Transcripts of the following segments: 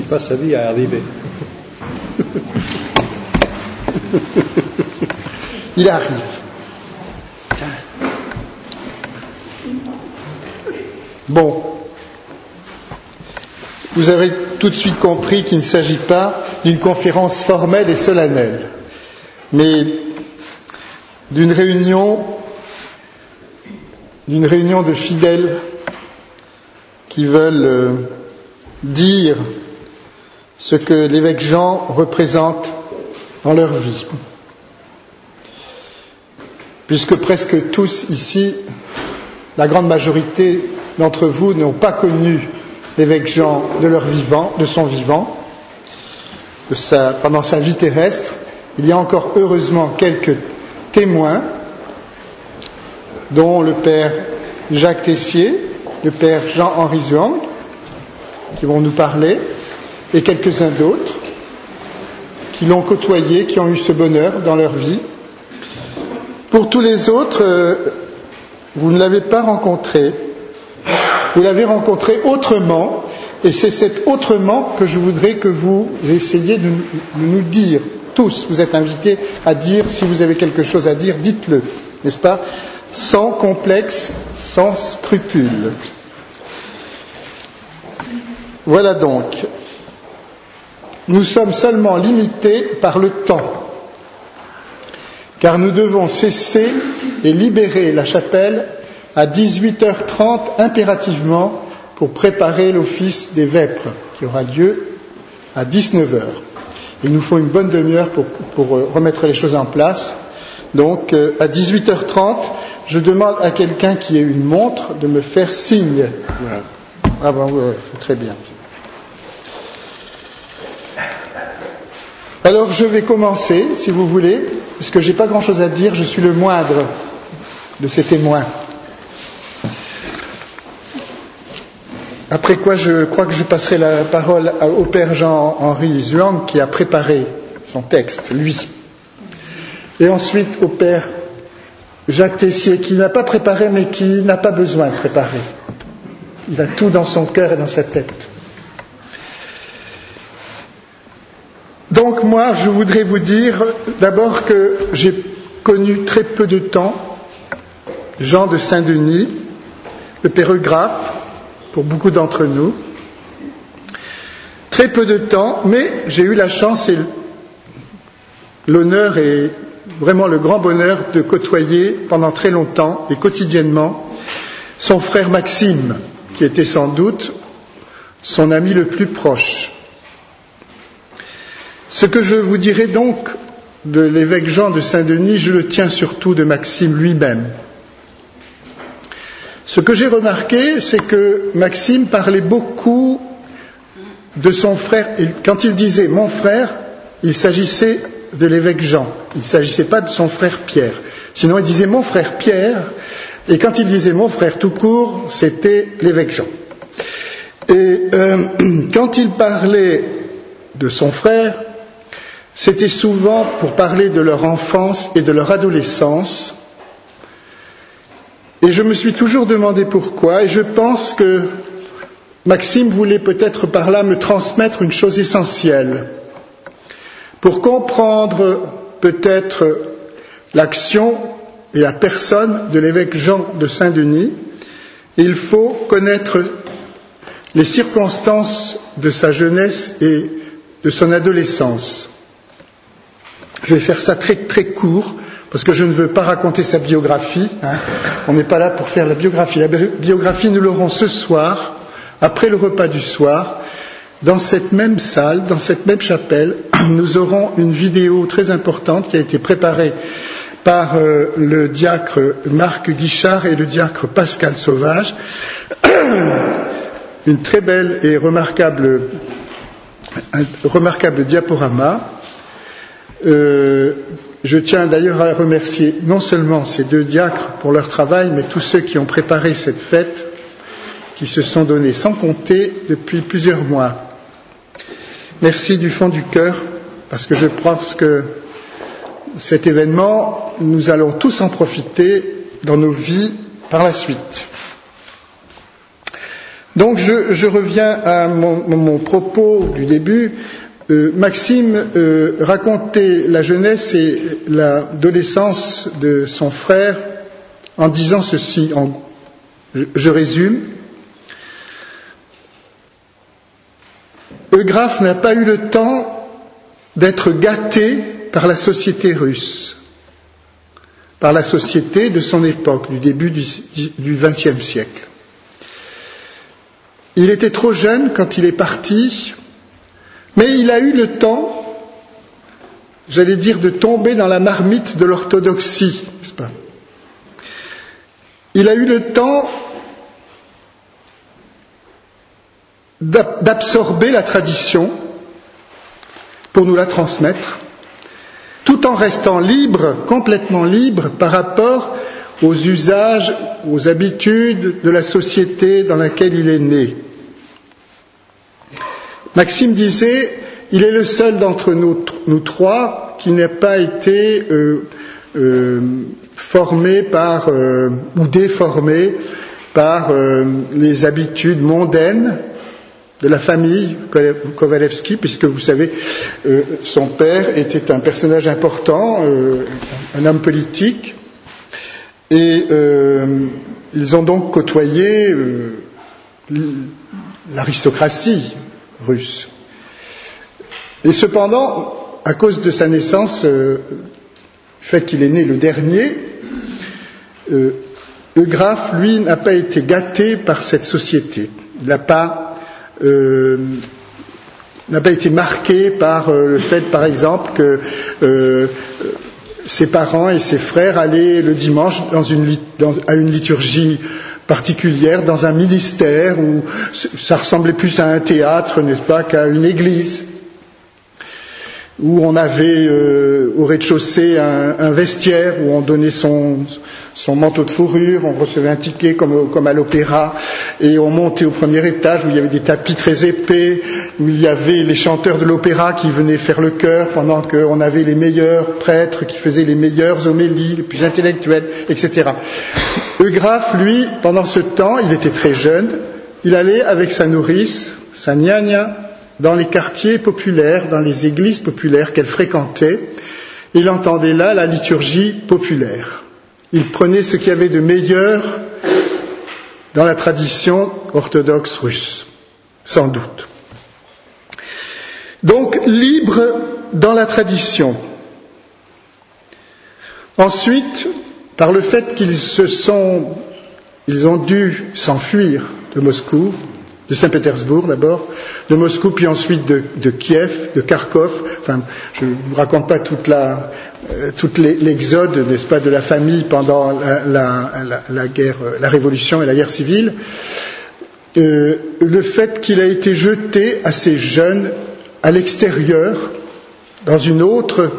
passe sa vie à arriver. Il arrive. Bon. Vous avez tout de suite compris qu'il ne s'agit pas d'une conférence formelle et solennelle, mais d'une réunion de fidèles qui veulent dire ce que l'évêque Jean représente dans leur vie. Puisque presque tous ici, la grande majorité d'entre vous n'ont pas connu l'évêque Jean de son vivant, pendant sa vie terrestre, il y a encore heureusement quelques témoins, dont le père Jacques Tessier, le père Jean-Henri Zhuang, qui vont nous parler, et quelques-uns d'autres qui l'ont côtoyé, qui ont eu ce bonheur dans leur vie. Pour tous les autres, vous ne l'avez pas rencontré, vous l'avez rencontré autrement, et c'est cet autrement que je voudrais que vous essayiez de nous dire. Tous, vous êtes invités à dire, si vous avez quelque chose à dire, dites-le, n'est-ce pas? Sans complexe, sans scrupule. Voilà donc. Nous sommes seulement limités par le temps, car nous devons cesser et libérer la chapelle à 18h30 impérativement pour préparer l'office des vêpres qui aura lieu à 19h. Il nous faut une bonne demi-heure pour remettre les choses en place. Donc à 18h30, je demande à quelqu'un qui ait une montre de me faire signe. Ouais. Ah bon, ouais, très bien. Alors je vais commencer, si vous voulez, parce que j'ai pas grand-chose à dire, je suis le moindre de ces témoins. Après quoi, je crois que je passerai la parole au père Jean-Henri Zhuang, qui a préparé son texte, lui. Et ensuite au père Jacques Tessier, qui n'a pas préparé, mais qui n'a pas besoin de préparer. Il a tout dans son cœur et dans sa tête. Donc moi, je voudrais vous dire d'abord que j'ai connu très peu de temps Jean de Saint-Denis, le pérographe, pour beaucoup d'entre nous. Très peu de temps, mais j'ai eu la chance et l'honneur et vraiment le grand bonheur de côtoyer pendant très longtemps et quotidiennement son frère Maxime, qui était sans doute son ami le plus proche. Ce que je vous dirai donc de l'évêque Jean de Saint-Denis, je le tiens surtout de Maxime lui-même. Ce que j'ai remarqué, c'est que Maxime parlait beaucoup de son frère. Et quand il disait « mon frère », il s'agissait de l'évêque Jean. Il ne s'agissait pas de son frère Pierre. Sinon, il disait « mon frère Pierre ». Et quand il disait « mon frère » tout court, c'était l'évêque Jean. Et quand il parlait de son frère, c'était souvent pour parler de leur enfance et de leur adolescence. Et je me suis toujours demandé pourquoi, et je pense que Maxime voulait peut-être par là me transmettre une chose essentielle. Pour comprendre peut-être l'action et la personne de l'évêque Jean de Saint-Denis, il faut connaître les circonstances de sa jeunesse et de son adolescence. Je vais faire ça très très court, parce que je ne veux pas raconter sa biographie. On n'est pas là pour faire la biographie. La biographie, nous l'aurons ce soir, après le repas du soir, dans cette même salle, dans cette même chapelle. Nous aurons une vidéo très importante qui a été préparée par le diacre Marc Guichard et le diacre Pascal Sauvage. Une très belle et remarquable diaporama. Je tiens d'ailleurs à remercier non seulement ces deux diacres pour leur travail, mais tous ceux qui ont préparé cette fête, qui se sont donnés sans compter depuis plusieurs mois. Merci du fond du cœur, parce que je pense que cet événement, nous allons tous en profiter dans nos vies par la suite. Donc je reviens à mon propos du début. Maxime racontait la jeunesse et l'adolescence de son frère en disant ceci, je résume. Eugraphe n'a pas eu le temps d'être gâté par la société russe, par la société de son époque, du début du XXe siècle. Il était trop jeune quand il est parti, mais il a eu le temps, j'allais dire, de tomber dans la marmite de l'orthodoxie, n'est-ce pas ? Il a eu le temps d'absorber la tradition pour nous la transmettre, tout en restant libre, complètement libre par rapport aux usages, aux habitudes de la société dans laquelle il est né. Maxime disait, il est le seul d'entre nous trois qui n'a pas été formé par ou déformé par les habitudes mondaines de la famille Kovalevski, puisque vous savez, son père était un personnage important, un homme politique, et ils ont donc côtoyé l'aristocratie russe. Et cependant, à cause de sa naissance, le fait qu'il est né le dernier, Eugraphe, lui, n'a pas été gâté par cette société. Il n'a pas été marqué par le fait, par exemple, que ses parents et ses frères allaient le dimanche à une liturgie particulière, dans un ministère où ça ressemblait plus à un théâtre, n'est-ce pas, qu'à une église, où on avait au rez-de-chaussée un vestiaire où on donnait son manteau de fourrure, on recevait un ticket comme à l'opéra, et on montait au premier étage où il y avait des tapis très épais, où il y avait les chanteurs de l'opéra qui venaient faire le chœur, pendant qu'on avait les meilleurs prêtres qui faisaient les meilleures homélies, les plus intellectuels, etc. Eugraphe, lui, pendant ce temps, il était très jeune, il allait avec sa nourrice, sa gnagna, dans les quartiers populaires, dans les églises populaires qu'elle fréquentait. Il entendait là la liturgie populaire. Il prenait ce qu'il y avait de meilleur dans la tradition orthodoxe russe, sans doute. Donc, libre dans la tradition. Ensuite, par le fait ils ont dû s'enfuir de Moscou, de Saint-Pétersbourg d'abord, de Moscou, puis ensuite de Kiev, de Kharkov. Enfin, je ne vous raconte pas toute l'exode, n'est-ce pas, de la famille pendant la guerre, la révolution et la guerre civile. Le fait qu'il a été jeté assez jeune à l'extérieur, dans un autre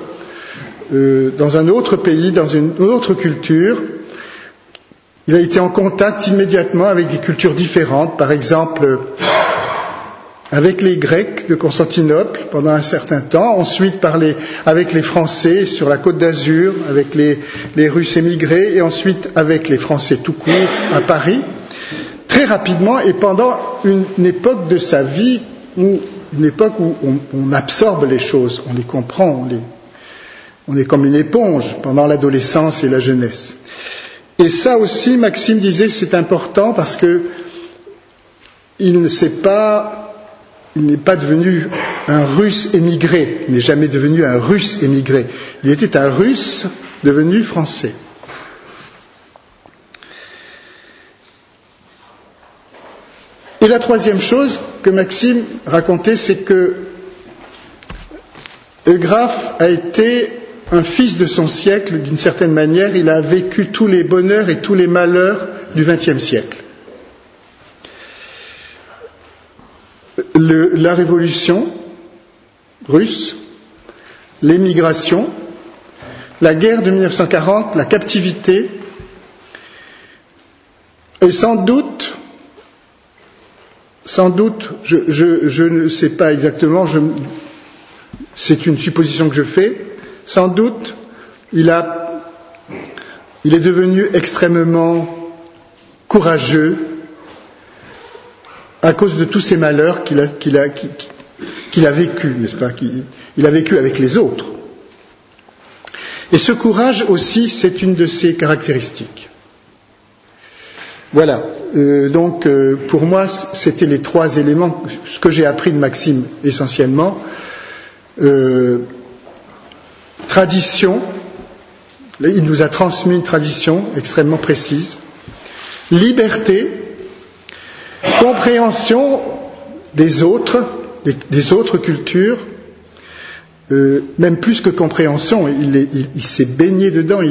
pays, dans une autre culture. Il a été en contact immédiatement avec des cultures différentes, par exemple avec les Grecs de Constantinople pendant un certain temps, ensuite avec les Français sur la Côte d'Azur, avec les Russes émigrés, et ensuite avec les Français tout court à Paris, très rapidement, et pendant une époque de sa vie, une époque où on absorbe les choses, on les comprend, on est comme une éponge pendant l'adolescence et la jeunesse. Et ça aussi, Maxime disait, c'est important parce que il n'est pas devenu un Russe émigré, il n'est jamais devenu un Russe émigré. Il était un Russe devenu français. Et la troisième chose que Maxime racontait, c'est que Eugraphe a été un fils de son siècle, d'une certaine manière. Il a vécu tous les bonheurs et tous les malheurs du XXe siècle. La révolution russe, l'émigration, la guerre de 1940, la captivité, et sans doute, je ne sais pas exactement, c'est une supposition que je fais, sans doute, il est devenu extrêmement courageux à cause de tous ces malheurs qu'il a vécu, n'est-ce pas, qu'il a vécu avec les autres. Et ce courage aussi, c'est une de ses caractéristiques. Voilà. Donc, pour moi, c'était les trois éléments, ce que j'ai appris de Maxime essentiellement. Tradition, il nous a transmis une tradition extrêmement précise. Liberté, compréhension des autres cultures, même plus que compréhension, il s'est baigné dedans,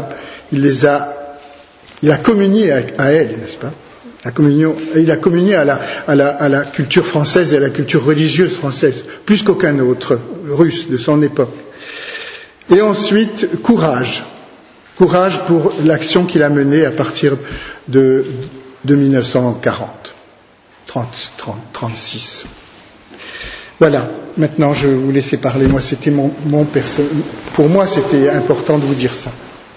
il a communié à elle, n'est-ce pas? Il a communié à la culture française et à la culture religieuse française, plus qu'aucun autre russe de son époque. Et ensuite, courage pour l'action qu'il a menée à partir de 1940, 36. Voilà, maintenant je vais vous laisser parler. Moi, c'était pour moi, c'était important de vous dire ça.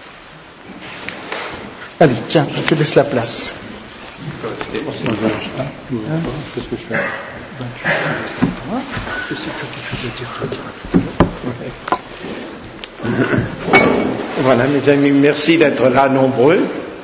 Allez, tiens, je te laisse la place. Qu'est-ce que je fais? Je sais pas quelque chose à dire, toi. Voilà, mes amis, merci d'être là nombreux.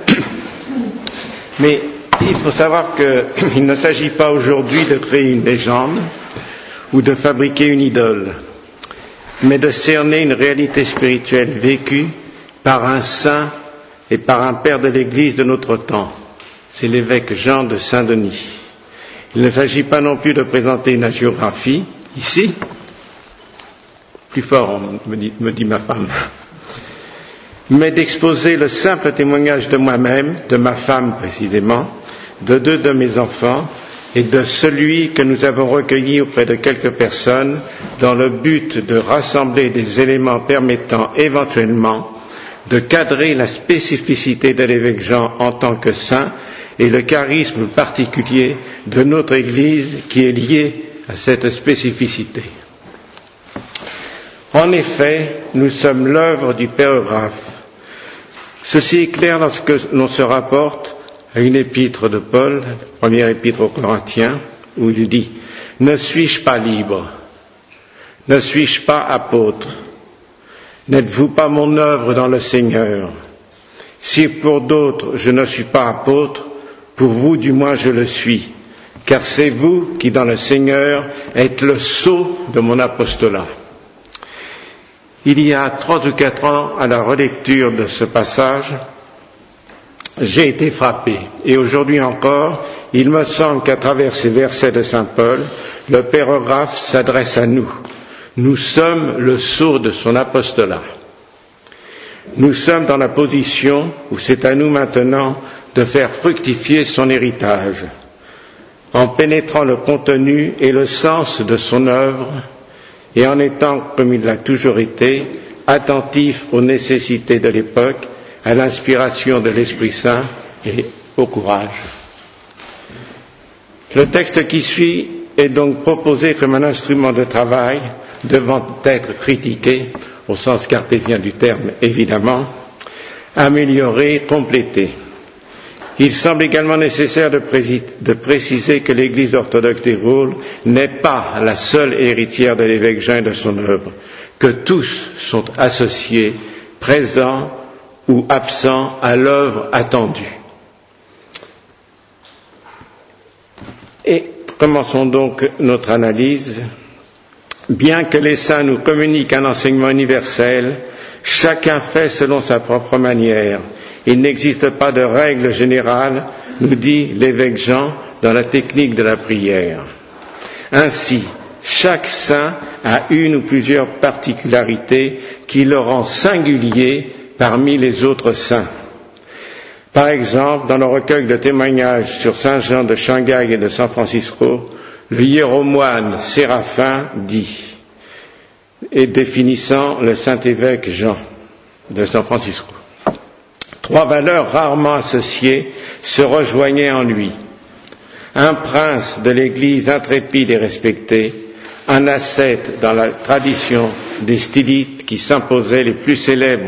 Mais il faut savoir qu'il ne s'agit pas aujourd'hui de créer une légende ou de fabriquer une idole, mais de cerner une réalité spirituelle vécue par un saint et par un père de l'Église de notre temps. C'est l'évêque Jean de Saint-Denis. Il ne s'agit pas non plus de présenter une hagiographie, ici, plus fort, me dit ma femme, mais d'exposer le simple témoignage de moi-même, de ma femme précisément, de 2 de mes enfants, et de celui que nous avons recueilli auprès de quelques personnes dans le but de rassembler des éléments permettant éventuellement de cadrer la spécificité de l'évêque Jean en tant que saint et le charisme particulier de notre Église qui est lié à cette spécificité. En effet, nous sommes l'œuvre du pérographe. Ceci est clair lorsque l'on se rapporte à une épître de Paul, première épître aux Corinthiens, où il dit « Ne suis-je pas libre? Ne suis-je pas apôtre? N'êtes-vous pas mon œuvre dans le Seigneur? Si pour d'autres je ne suis pas apôtre, pour vous du moins je le suis, car c'est vous qui dans le Seigneur êtes le sceau de mon apostolat. » Il y a 3 ou 4 ans, à la relecture de ce passage, j'ai été frappé. Et aujourd'hui encore, il me semble qu'à travers ces versets de saint Paul, le pérographe s'adresse à nous. Nous sommes le sceau de son apostolat. Nous sommes dans la position où c'est à nous maintenant de faire fructifier son héritage, en pénétrant le contenu et le sens de son œuvre, et en étant, comme il l'a toujours été, attentif aux nécessités de l'époque, à l'inspiration de l'Esprit Saint et au courage. Le texte qui suit est donc proposé comme un instrument de travail devant être critiqué, au sens cartésien du terme évidemment, amélioré, complété. Il semble également nécessaire de préciser que l'Église orthodoxe des Gaules n'est pas la seule héritière de l'évêque Jean et de son œuvre, que tous sont associés, présents ou absents à l'œuvre attendue. Et commençons donc notre analyse. Bien que les saints nous communiquent un enseignement universel, chacun fait selon sa propre manière. Il n'existe pas de règle générale, nous dit l'évêque Jean dans la technique de la prière. Ainsi, chaque saint a une ou plusieurs particularités qui le rend singulier parmi les autres saints. Par exemple, dans le recueil de témoignages sur saint Jean de Shanghai et de San Francisco, le hiéromoine Séraphin dit, et définissant le saint évêque Jean de San Francisco, 3 valeurs rarement associées se rejoignaient en lui. Un prince de l'Église intrépide et respecté, un ascète dans la tradition des stylites qui s'imposaient les plus sévères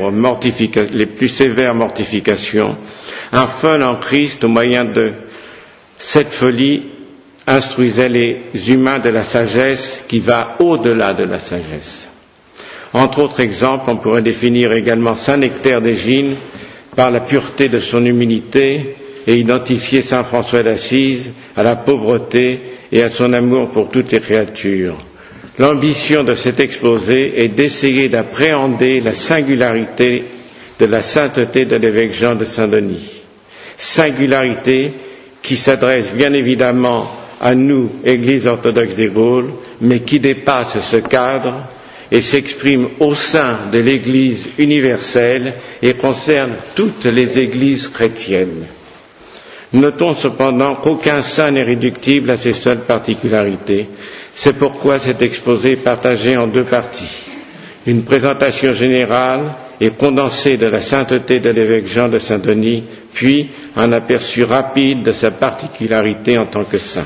mortifications, un fun en Christ au moyen de cette folie instruisait les humains de la sagesse qui va au-delà de la sagesse. Entre autres exemples, on pourrait définir également saint Nectaire d'Égine par la pureté de son humilité et identifier saint François d'Assise à la pauvreté et à son amour pour toutes les créatures. L'ambition de cet exposé est d'essayer d'appréhender la singularité de la sainteté de l'évêque Jean de Saint-Denis. Singularité qui s'adresse bien évidemment à nous, Église orthodoxe des Gaules, mais qui dépasse ce cadre et s'exprime au sein de l'Église universelle et concerne toutes les églises chrétiennes. Notons cependant qu'aucun saint n'est réductible à ses seules particularités. C'est pourquoi cet exposé est partagé en deux parties. Une présentation générale et condensée de la sainteté de l'évêque Jean de Saint-Denis, puis un aperçu rapide de sa particularité en tant que saint.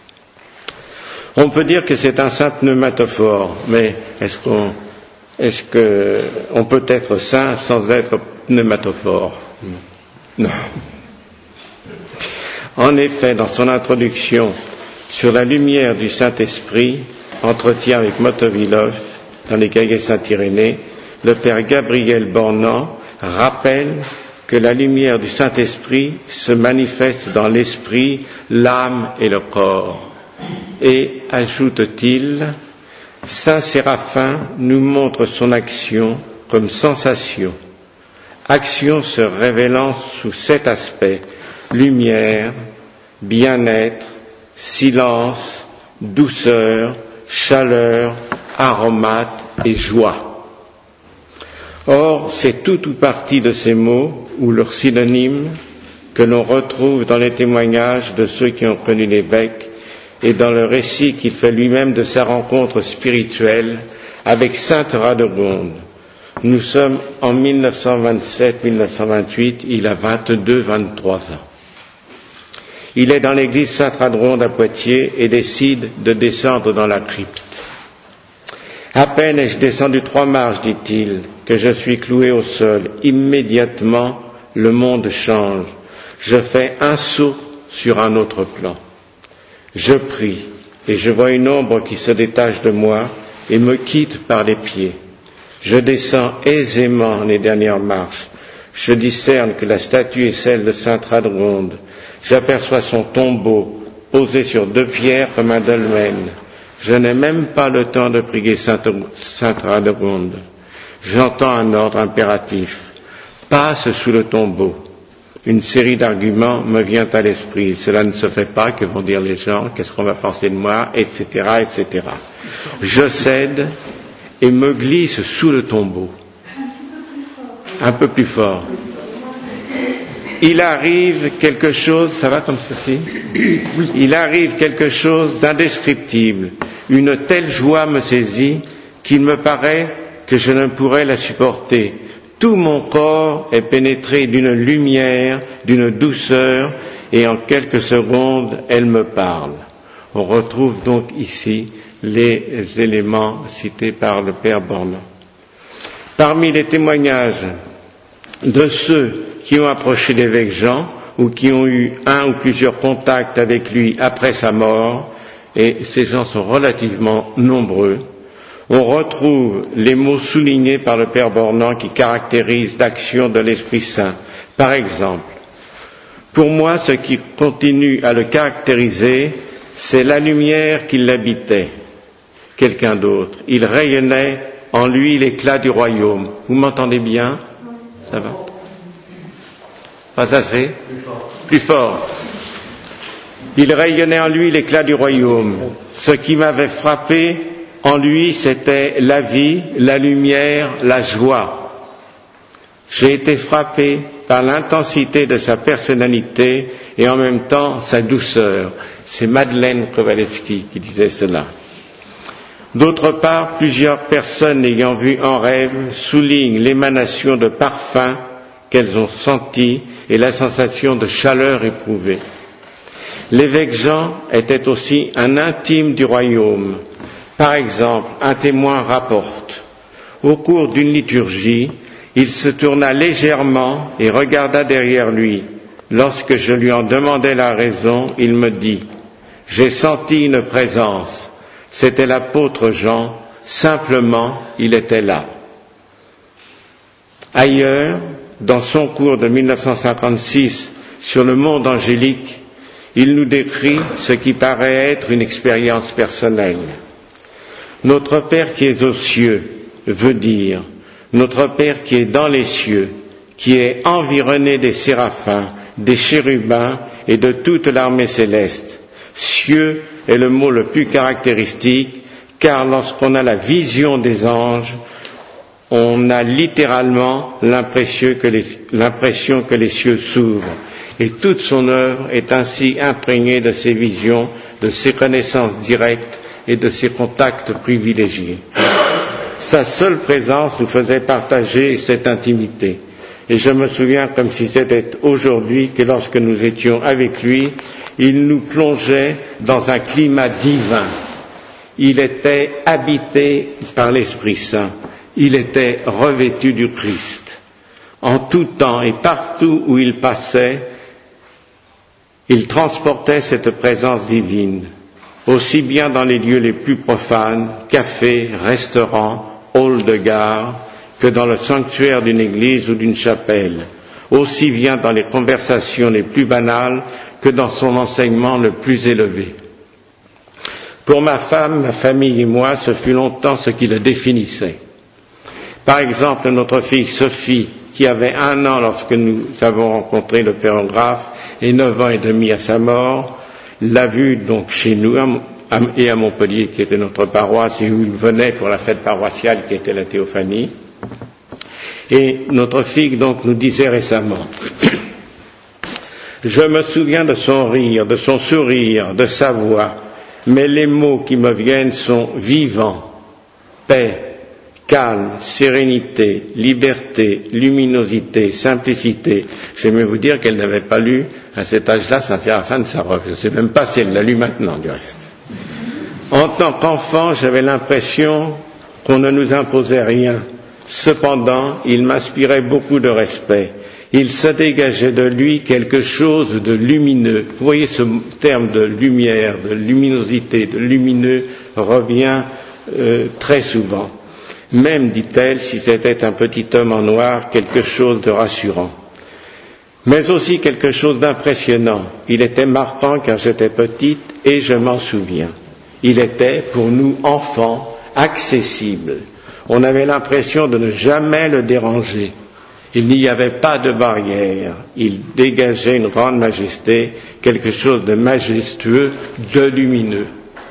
On peut dire que c'est un saint pneumatophore, mais est-ce qu'on peut être saint sans être pneumatophore? Non. En effet, dans son introduction sur la lumière du Saint-Esprit, entretien avec Motovilov dans les Cahiers Saint-Irénée, le père Gabriel Bornand rappelle que la lumière du Saint-Esprit se manifeste dans l'esprit, l'âme et le corps. Et, ajoute-t-il, Saint Séraphin nous montre son action comme sensation, action se révélant sous 7 aspects: lumière, bien-être, silence, douceur, chaleur, aromate et joie. Or, c'est tout ou partie de ces mots, ou leurs synonymes, que l'on retrouve dans les témoignages de ceux qui ont connu l'évêque et dans le récit qu'il fait lui-même de sa rencontre spirituelle avec sainte Radegonde. Nous sommes en 1927-1928, il a 22-23 ans. Il est dans l'église Sainte-Radegonde à Poitiers et décide de descendre dans la crypte. À peine ai-je descendu 3 marches, dit-il, que je suis cloué au sol. Immédiatement, le monde change. Je fais un saut sur un autre plan. Je prie et je vois une ombre qui se détache de moi et me quitte par les pieds. Je descends aisément les dernières marches. Je discerne que la statue est celle de sainte Radegonde. J'aperçois son tombeau posé sur 2 pierres comme un dolmen. Je n'ai même pas le temps de prier sainte Radegonde. J'entends un ordre impératif. Passe sous le tombeau. Une série d'arguments me vient à l'esprit. Cela ne se fait pas, que vont dire les gens, qu'est-ce qu'on va penser de moi, etc., etc. Je cède et me glisse sous le tombeau. Un peu plus fort. Il arrive quelque chose, ça va comme ceci? Il arrive quelque chose d'indescriptible. Une telle joie me saisit qu'il me paraît que je ne pourrais la supporter. Tout mon corps est pénétré d'une lumière, d'une douceur, et en quelques secondes, elle me parle. On retrouve donc ici les éléments cités par le père Bornand. Parmi les témoignages de ceux qui ont approché l'évêque Jean ou qui ont eu un ou plusieurs contacts avec lui après sa mort, et ces gens sont relativement nombreux, on retrouve les mots soulignés par le père Bornand qui caractérisent l'action de l'Esprit Saint. Par exemple, pour moi, ce qui continue à le caractériser, c'est la lumière qui l'habitait. Quelqu'un d'autre. Il rayonnait en lui l'éclat du royaume. Vous m'entendez bien? Ça va? Pas assez? Plus fort. Il rayonnait en lui l'éclat du royaume. Ce qui m'avait frappé en lui, c'était la vie, la lumière, la joie. J'ai été frappé par l'intensité de sa personnalité et en même temps sa douceur. C'est Madeleine Kowalewski qui disait cela. D'autre part, plusieurs personnes l'ayant vu en rêve soulignent l'émanation de parfums qu'elles ont sentis et la sensation de chaleur éprouvée. L'évêque Jean était aussi un intime du royaume. Par exemple, un témoin rapporte: au cours d'une liturgie, il se tourna légèrement et regarda derrière lui. Lorsque je lui en demandai la raison, il me dit: J'ai senti une présence. C'était l'apôtre Jean. Simplement, il était là. Ailleurs, dans son cours de 1956 sur le monde angélique, il nous décrit ce qui paraît être une expérience personnelle. Notre Père qui est aux cieux veut dire notre Père qui est dans les cieux, qui est environné des séraphins, des chérubins et de toute l'armée céleste. Cieux est le mot le plus caractéristique, car lorsqu'on a la vision des anges, on a littéralement l'impression que les cieux s'ouvrent. Et toute son œuvre est ainsi imprégnée de ses visions, de ses connaissances directes et de ses contacts privilégiés. Sa seule présence nous faisait partager cette intimité. Et je me souviens comme si c'était aujourd'hui que lorsque nous étions avec lui, il nous plongeait dans un climat divin. Il était habité par l'Esprit Saint. Il était revêtu du Christ. En tout temps et partout où il passait, il transportait cette présence divine, aussi bien dans les lieux les plus profanes, cafés, restaurants, halls de gare, que dans le sanctuaire d'une église ou d'une chapelle, aussi bien dans les conversations les plus banales que dans son enseignement le plus élevé. Pour ma femme, ma famille et moi, ce fut longtemps ce qui le définissait. Par exemple, notre fille Sophie, qui avait 1 an lorsque nous avons rencontré le pérographe et 9 ans et demi à sa mort, l'a vu donc chez nous et à Montpellier, qui était notre paroisse, et où il venait pour la fête paroissiale qui était la Théophanie. Et notre fille donc nous disait récemment, je me souviens de son rire, de son sourire, de sa voix, mais les mots qui me viennent sont vivant, paix, calme, sérénité, liberté, luminosité, simplicité. J'aimais vous dire qu'elle n'avait pas lu à cet âge-là Saint-Séraphin de Sarov. Je ne sais même pas si elle l'a lu maintenant, du reste. En tant qu'enfant, j'avais l'impression qu'on ne nous imposait rien. Cependant, il m'inspirait beaucoup de respect. Il se dégageait de lui quelque chose de lumineux. Vous voyez, ce terme de lumière, de luminosité, de lumineux revient très souvent. Même, dit-elle, si c'était un petit homme en noir, quelque chose de rassurant. Mais aussi quelque chose d'impressionnant. Il était marquant car j'étais petite et je m'en souviens. Il était, pour nous, enfants, accessible. On avait l'impression de ne jamais le déranger. Il n'y avait pas de barrière. Il dégageait une grande majesté, quelque chose de majestueux, de lumineux.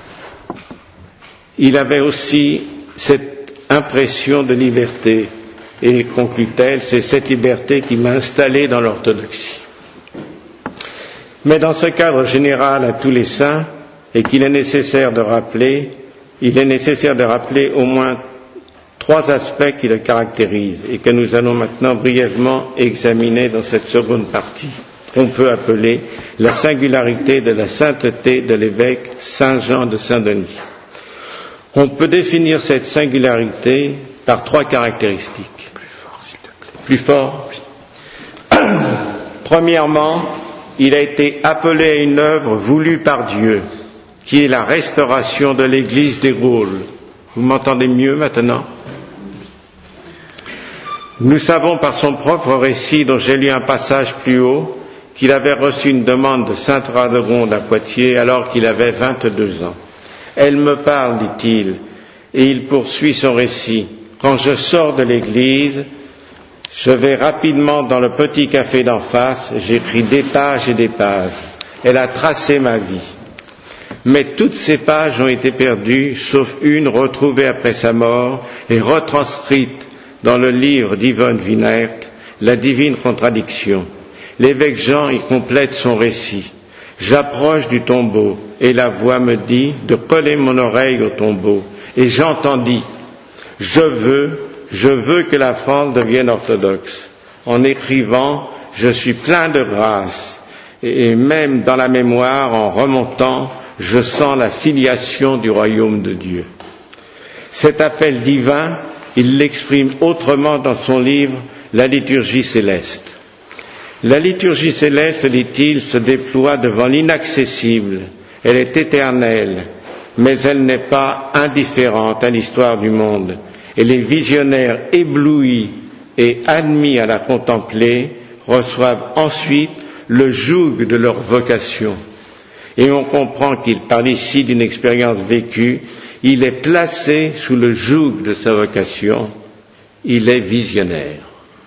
Il avait aussi cette impression de liberté. Et conclut-elle, c'est cette liberté qui m'a installé dans l'orthodoxie. Mais dans ce cadre général à tous les saints, et qu'il est nécessaire de rappeler, au moins 3 aspects qui le caractérisent et que nous allons maintenant brièvement examiner dans cette seconde partie. On peut appeler la singularité de la sainteté de l'évêque Saint Jean de Saint-Denis. On peut définir cette singularité par 3 caractéristiques. Plus fort, s'il te plaît. Plus fort. Premièrement, il a été appelé à une œuvre voulue par Dieu, qui est la restauration de l'Église des Gaules. Vous m'entendez mieux maintenant? Nous savons par son propre récit, dont j'ai lu un passage plus haut, qu'il avait reçu une demande de sainte Radegonde à Poitiers alors qu'il avait 22 ans. Elle me parle, dit-il, et il poursuit son récit. Quand je sors de l'église, je vais rapidement dans le petit café d'en face, j'écris des pages et des pages. Elle a tracé ma vie. Mais toutes ces pages ont été perdues, sauf une retrouvée après sa mort et retranscrite dans le livre d'Yvonne Wienert, La divine contradiction. L'évêque Jean y complète son récit. J'approche du tombeau et la voix me dit de coller mon oreille au tombeau. Et j'entendis, je veux que la France devienne orthodoxe. En écrivant, je suis plein de grâce. Et même dans la mémoire, en remontant, je sens la filiation du royaume de Dieu. Cet appel divin, il l'exprime autrement dans son livre La liturgie céleste. La liturgie céleste, dit-il, se déploie devant l'inaccessible. elle est éternelle, mais elle n'est pas indifférente à l'histoire du monde. Et les visionnaires éblouis et admis à la contempler reçoivent ensuite le joug de leur vocation. Et on comprend qu'il parle ici d'une expérience vécue. Il est placé sous le joug de sa vocation. Il est visionnaire.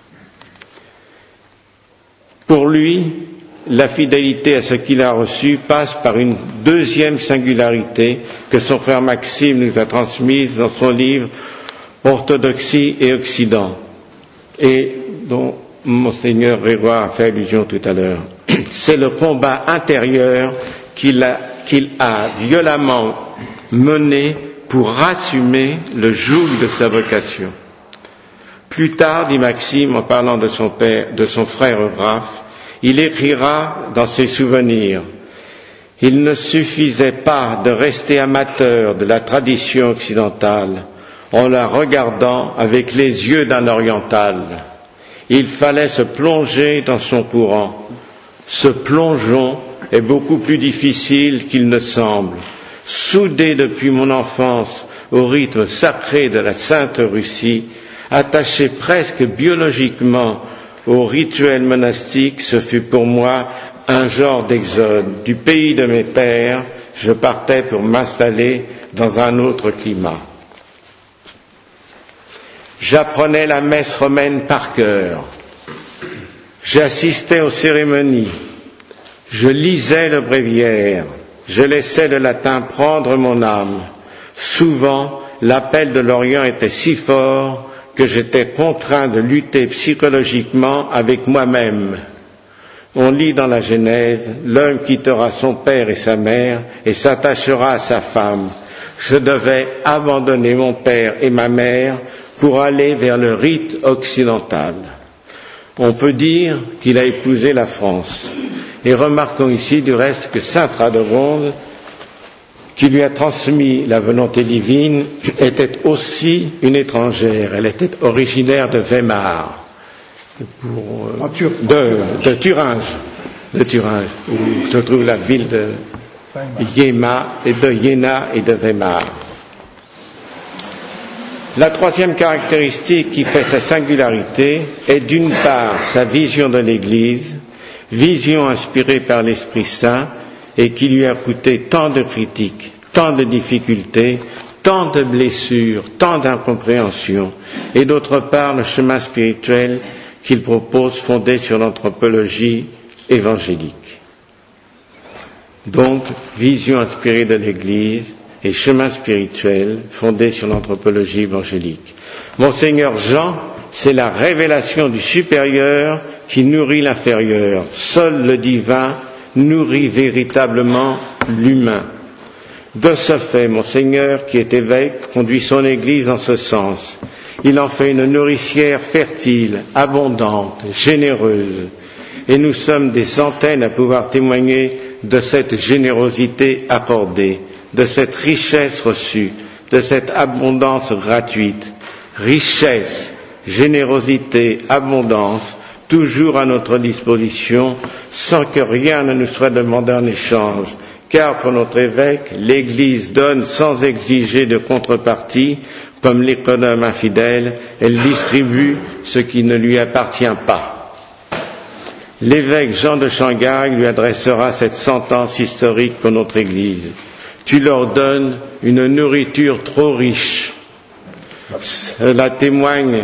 Pour lui, la fidélité à ce qu'il a reçu passe par une deuxième singularité que son frère Maxime nous a transmise dans son livre Orthodoxie et Occident, et dont Monseigneur Grégoire a fait allusion tout à l'heure. C'est le combat intérieur qu'il a violemment mené pour assumer le joug de sa vocation. Plus tard, dit Maxime, en parlant de son père, de son frère Raph, il écrira dans ses souvenirs: il ne suffisait pas de rester amateur de la tradition occidentale en la regardant avec les yeux d'un oriental. Il fallait se plonger dans son courant. Ce plongeon est beaucoup plus difficile qu'il ne semble. Soudé depuis mon enfance au rythme sacré de la Sainte Russie, attaché presque biologiquement au rituel monastique, ce fut pour moi un genre d'exode. Du pays de mes pères, je partais pour m'installer dans un autre climat. J'apprenais la messe romaine par cœur. J'assistais aux cérémonies. Je lisais le bréviaire. Je laissais le latin prendre mon âme. Souvent, l'appel de l'Orient était si fort que j'étais contraint de lutter psychologiquement avec moi-même. On lit dans la Genèse: l'homme quittera son père et sa mère et s'attachera à sa femme. Je devais abandonner mon père et ma mère pour aller vers le rite occidental. On peut dire qu'il a épousé la France. Et remarquons ici du reste que sainte Radegonde, qui lui a transmis la volonté divine, était aussi une étrangère. Elle était originaire de Weimar, de Thuringe, où se trouve la ville de Jena et de Weimar. La troisième caractéristique qui fait sa singularité est d'une part sa vision de l'Église, vision inspirée par l'Esprit Saint et qui lui a coûté tant de critiques, tant de difficultés, tant de blessures, tant d'incompréhensions, et d'autre part le chemin spirituel qu'il propose fondé sur l'anthropologie évangélique. Donc, vision inspirée de l'Église et chemin spirituel fondé sur l'anthropologie évangélique. Monseigneur Jean, c'est la révélation du supérieur qui nourrit l'inférieur. Seul le divin nourrit véritablement l'humain. De ce fait, Monseigneur, qui est évêque, conduit son Église en ce sens. Il en fait une nourricière fertile, abondante, généreuse. Et nous sommes des centaines à pouvoir témoigner de cette générosité accordée, de cette richesse reçue, de cette abondance gratuite. Richesse, générosité, abondance, toujours à notre disposition, sans que rien ne nous soit demandé en échange. Car pour notre évêque, l'Église donne sans exiger de contrepartie, comme l'économe infidèle, elle distribue ce qui ne lui appartient pas. L'évêque Jean de Shanghai lui adressera cette sentence historique pour notre Église. Tu leur donnes une nourriture trop riche. Cela témoigne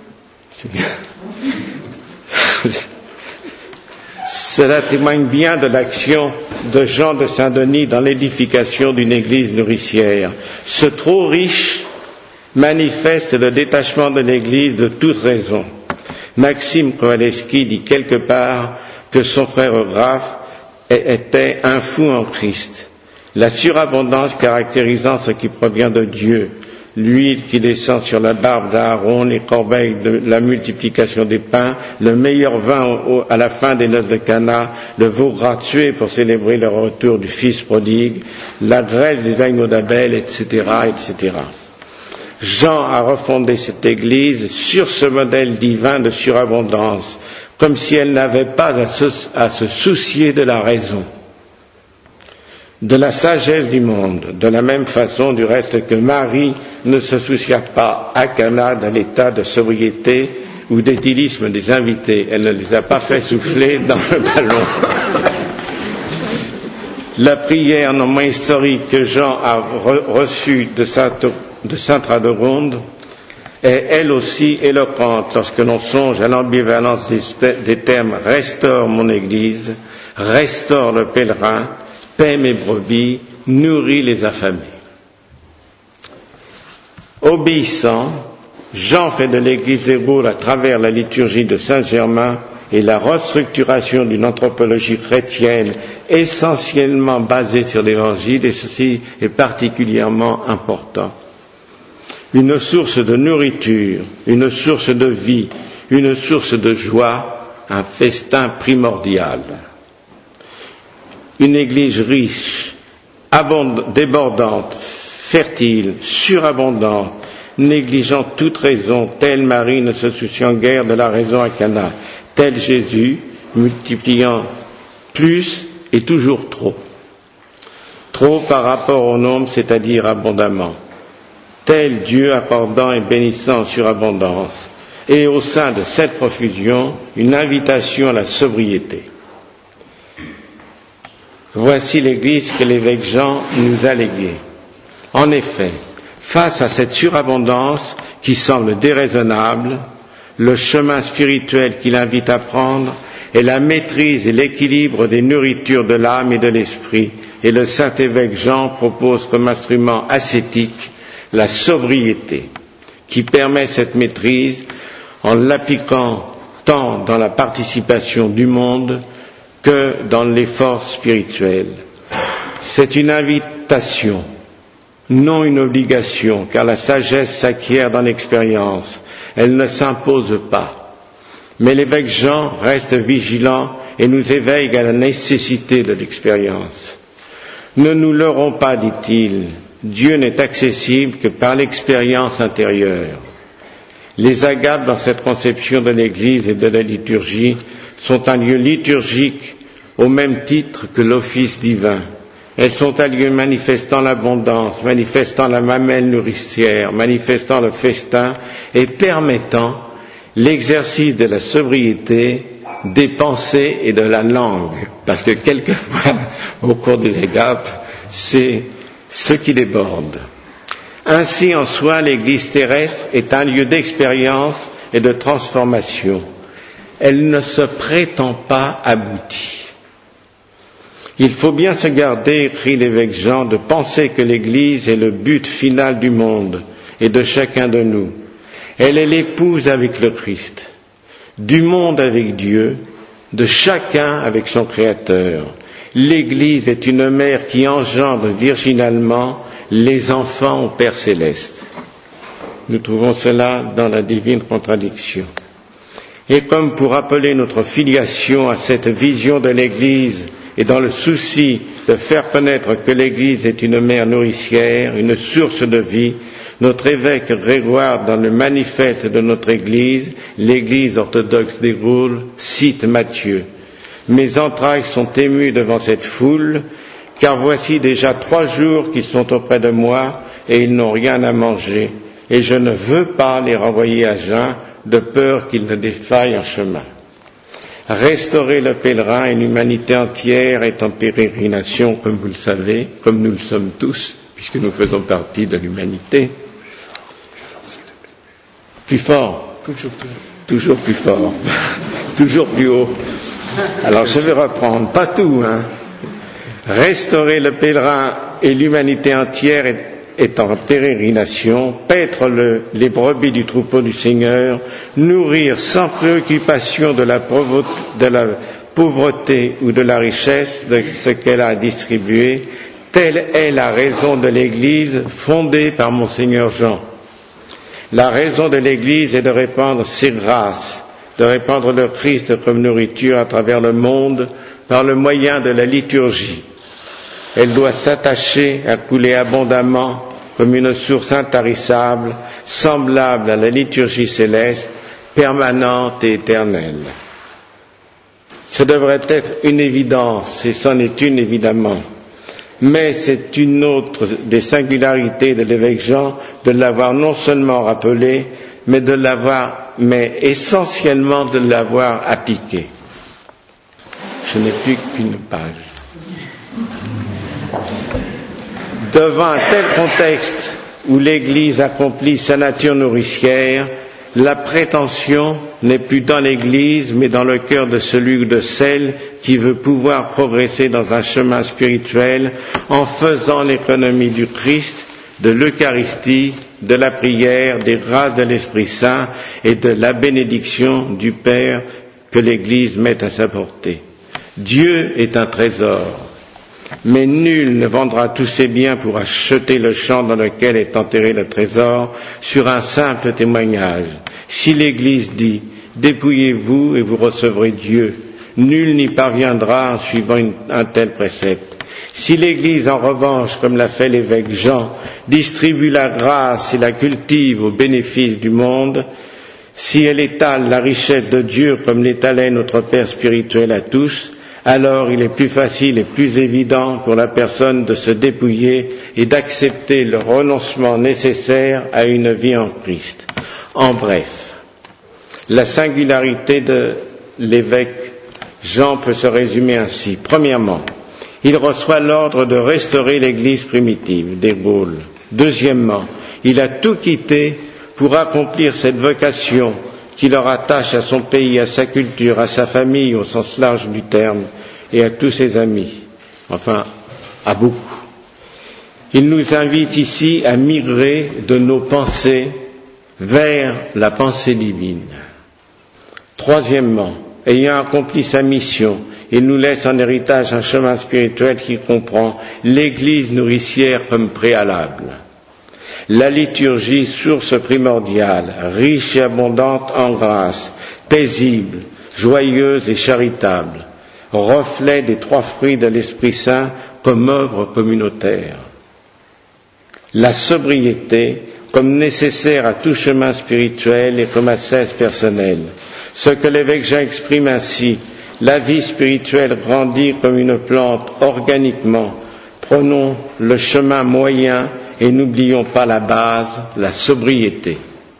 bien de l'action de Jean de Saint-Denis dans l'édification d'une église nourricière. Ce trop riche manifeste le détachement de l'église de toute raison. Maxime Kowalewski dit quelque part que son frère Raph était un fou en Christ. La surabondance caractérisant ce qui provient de Dieu, l'huile qui descend sur la barbe d'Aaron, les corbeilles de la multiplication des pains, le meilleur vin à la fin des noces de Cana, le veau gras tué pour célébrer le retour du Fils prodigue, la graisse des agneaux d'Abel, etc., etc. Jean a refondé cette Église sur ce modèle divin de surabondance, comme si elle n'avait pas à se soucier de la raison. de la sagesse du monde, de la même façon du reste que Marie ne se soucia pas à Cana de l'état de sobriété ou d'éthylisme des invités. Elle ne les a pas fait souffler dans le ballon. La prière non moins historique que Jean a reçue de sainte Radegonde est elle aussi éloquente lorsque l'on songe à l'ambivalence des termes « restaure mon Église »,« restaure le pèlerin »,« paie mes brebis »,« nourrit les affamés ». Obéissant, Jean fait de l'Église des rôles à travers la liturgie de Saint-Germain et la restructuration d'une anthropologie chrétienne essentiellement basée sur l'Évangile, et ceci est particulièrement important. Une source de nourriture, une source de vie, une source de joie, un festin primordial. Une Église riche, débordante, fertile, surabondante, négligeant toute raison, telle Marie ne se souciant guère de la raison à Cana, tel Jésus, multipliant plus et toujours trop. Trop par rapport au nombre, c'est-à-dire abondamment. Tel Dieu accordant et bénissant en surabondance. Et au sein de cette profusion, une invitation à la sobriété. Voici l'Église que l'évêque Jean nous a léguée. En effet, face à cette surabondance qui semble déraisonnable, le chemin spirituel qu'il invite à prendre est la maîtrise et l'équilibre des nourritures de l'âme et de l'esprit, et le saint évêque Jean propose comme instrument ascétique la sobriété, qui permet cette maîtrise en l'appliquant tant dans la participation du monde que dans l'effort spirituel. C'est une invitation, non une obligation, car la sagesse s'acquiert dans l'expérience, elle ne s'impose pas. Mais l'évêque Jean reste vigilant et nous éveille à la nécessité de l'expérience. Ne nous leurrons pas, dit-il, Dieu n'est accessible que par l'expérience intérieure. Les agapes dans cette conception de l'Église et de la liturgie sont un lieu liturgique au même titre que l'office divin. Elles sont un lieu manifestant l'abondance, manifestant la mamelle nourricière, manifestant le festin et permettant l'exercice de la sobriété, des pensées et de la langue. Parce que quelquefois, au cours des agapes, c'est ce qui déborde. Ainsi, en soi, l'Église terrestre est un lieu d'expérience et de transformation. Elle ne se prétend pas aboutie. Il faut bien se garder, écrit l'évêque Jean, de penser que l'Église est le but final du monde et de chacun de nous. Elle est l'épouse avec le Christ, du monde avec Dieu, de chacun avec son Créateur. L'Église est une mère qui engendre virginalement les enfants au Père céleste. Nous trouvons cela dans la divine contradiction. Et comme pour rappeler notre filiation à cette vision de l'Église et dans le souci de faire connaître que l'Église est une mère nourricière, une source de vie, notre évêque Grégoire, dans le manifeste de notre Église, l'Église orthodoxe des Gaules, cite Matthieu. Mes entrailles sont émues devant cette foule, car voici déjà 3 jours qu'ils sont auprès de moi et ils n'ont rien à manger, et je ne veux pas les renvoyer à jeun, de peur qu'ils ne défaillent en chemin. Restaurer le pèlerin et l'humanité entière est en pérégrination, comme vous le savez, comme nous le sommes tous, puisque nous faisons partie de l'humanité. Plus fort. Toujours plus fort. Toujours plus haut. Alors je vais reprendre, pas tout, hein. Restaurer le pèlerin et l'humanité entière est en pérégrination, paître les brebis du troupeau du Seigneur, nourrir sans préoccupation de la pauvreté ou de la richesse de ce qu'elle a distribué, telle est la raison de l'Église fondée par Monseigneur Jean. La raison de l'Église est de répandre ses grâces, de répandre le Christ comme nourriture à travers le monde par le moyen de la liturgie. Elle doit s'attacher à couler abondamment comme une source intarissable, semblable à la liturgie céleste, permanente et éternelle. Ce devrait être une évidence, et c'en est une évidemment. mais c'est une autre des singularités de l'évêque Jean de l'avoir non seulement rappelé, mais essentiellement de l'avoir appliqué. Je n'ai plus qu'une page. Devant un tel contexte où l'Église accomplit sa nature nourricière, la prétention n'est plus dans l'Église, mais dans le cœur de celui ou de celle qui veut pouvoir progresser dans un chemin spirituel en faisant l'économie du Christ, de l'Eucharistie, de la prière, des grâces de l'Esprit Saint et de la bénédiction du Père que l'Église met à sa portée. Dieu est un trésor, mais nul ne vendra tous ses biens pour acheter le champ dans lequel est enterré le trésor sur un simple témoignage. Si l'Église dit « Dépouillez-vous et vous recevrez Dieu », nul n'y parviendra en suivant un tel précepte. Si l'Église, en revanche, comme l'a fait l'évêque Jean, distribue la grâce et la cultive au bénéfice du monde, si elle étale la richesse de Dieu comme l'étalait notre Père spirituel à tous, alors il est plus facile et plus évident pour la personne de se dépouiller et d'accepter le renoncement nécessaire à une vie en Christ. En bref, la singularité de l'évêque Jean peut se résumer ainsi. Premièrement, il reçoit l'ordre de restaurer l'Église primitive des Gaules. Deuxièmement, il a tout quitté pour accomplir cette vocation qui le rattache à son pays, à sa culture, à sa famille au sens large du terme et à tous ses amis, enfin à beaucoup. Il nous invite ici à migrer de nos pensées vers la pensée divine. Troisièmement, ayant accompli sa mission, il nous laisse en héritage un chemin spirituel qui comprend l'Église nourricière comme préalable. La liturgie, source primordiale, riche et abondante en grâce, paisible, joyeuse et charitable, reflet des trois fruits de l'Esprit Saint comme œuvre communautaire. La sobriété comme nécessaire à tout chemin spirituel et comme ascèse personnelle. Ce que l'évêque Jean exprime ainsi, la vie spirituelle grandit comme une plante organiquement. Prenons le chemin moyen et n'oublions pas la base, la sobriété.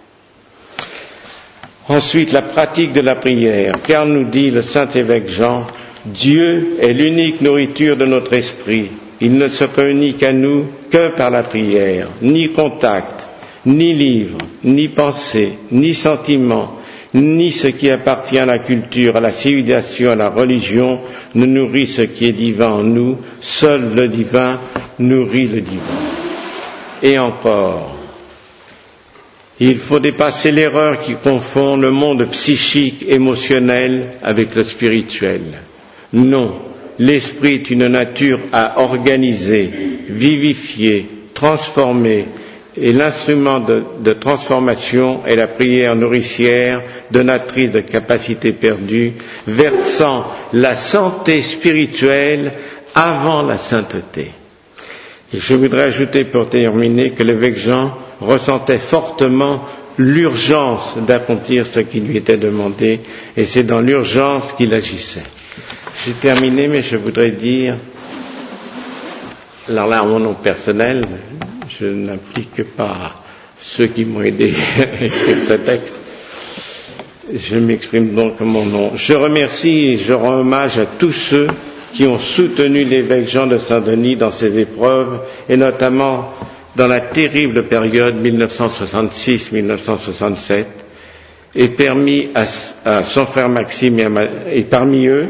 Ensuite, la pratique de la prière, car nous dit le saint évêque Jean, Dieu est l'unique nourriture de notre esprit. Il ne se communique à nous que par la prière, ni contact, ni livre, ni pensée, ni sentiment, ni ce qui appartient à la culture, à la civilisation, à la religion, ne nourrit ce qui est divin en nous. Seul le divin nourrit le divin. Et encore, il faut dépasser l'erreur qui confond le monde psychique, émotionnel avec le spirituel. Non, l'esprit est une nature à organiser, vivifier, transformer, et l'instrument de transformation est la prière nourricière, donatrice de capacités perdues, versant la santé spirituelle avant la sainteté. Et je voudrais ajouter pour terminer que l'évêque Jean ressentait fortement l'urgence d'accomplir ce qui lui était demandé, et c'est dans l'urgence qu'il agissait. J'ai terminé, mais je voudrais dire, alors là, en mon nom personnel, je n'implique pas ceux qui m'ont aidé à écrire ce texte. Je m'exprime donc en mon nom. Je remercie et je rends hommage à tous ceux qui ont soutenu l'évêque Jean de Saint-Denis dans ses épreuves, et notamment dans la terrible période 1966-1967, et permis à son frère Maxime, et parmi eux,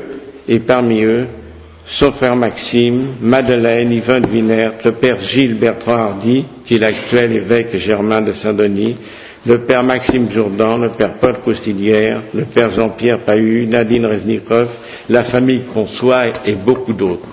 son frère Maxime, Madeleine, Yvain de Winert, le père Gilles Bertrand Hardy, qui est l'actuel évêque germain de Saint-Denis, le père Maxime Jourdan, le père Paul Coustillière, le père Jean-Pierre Pahu, Nadine Reznikov, la famille Consoy et beaucoup d'autres.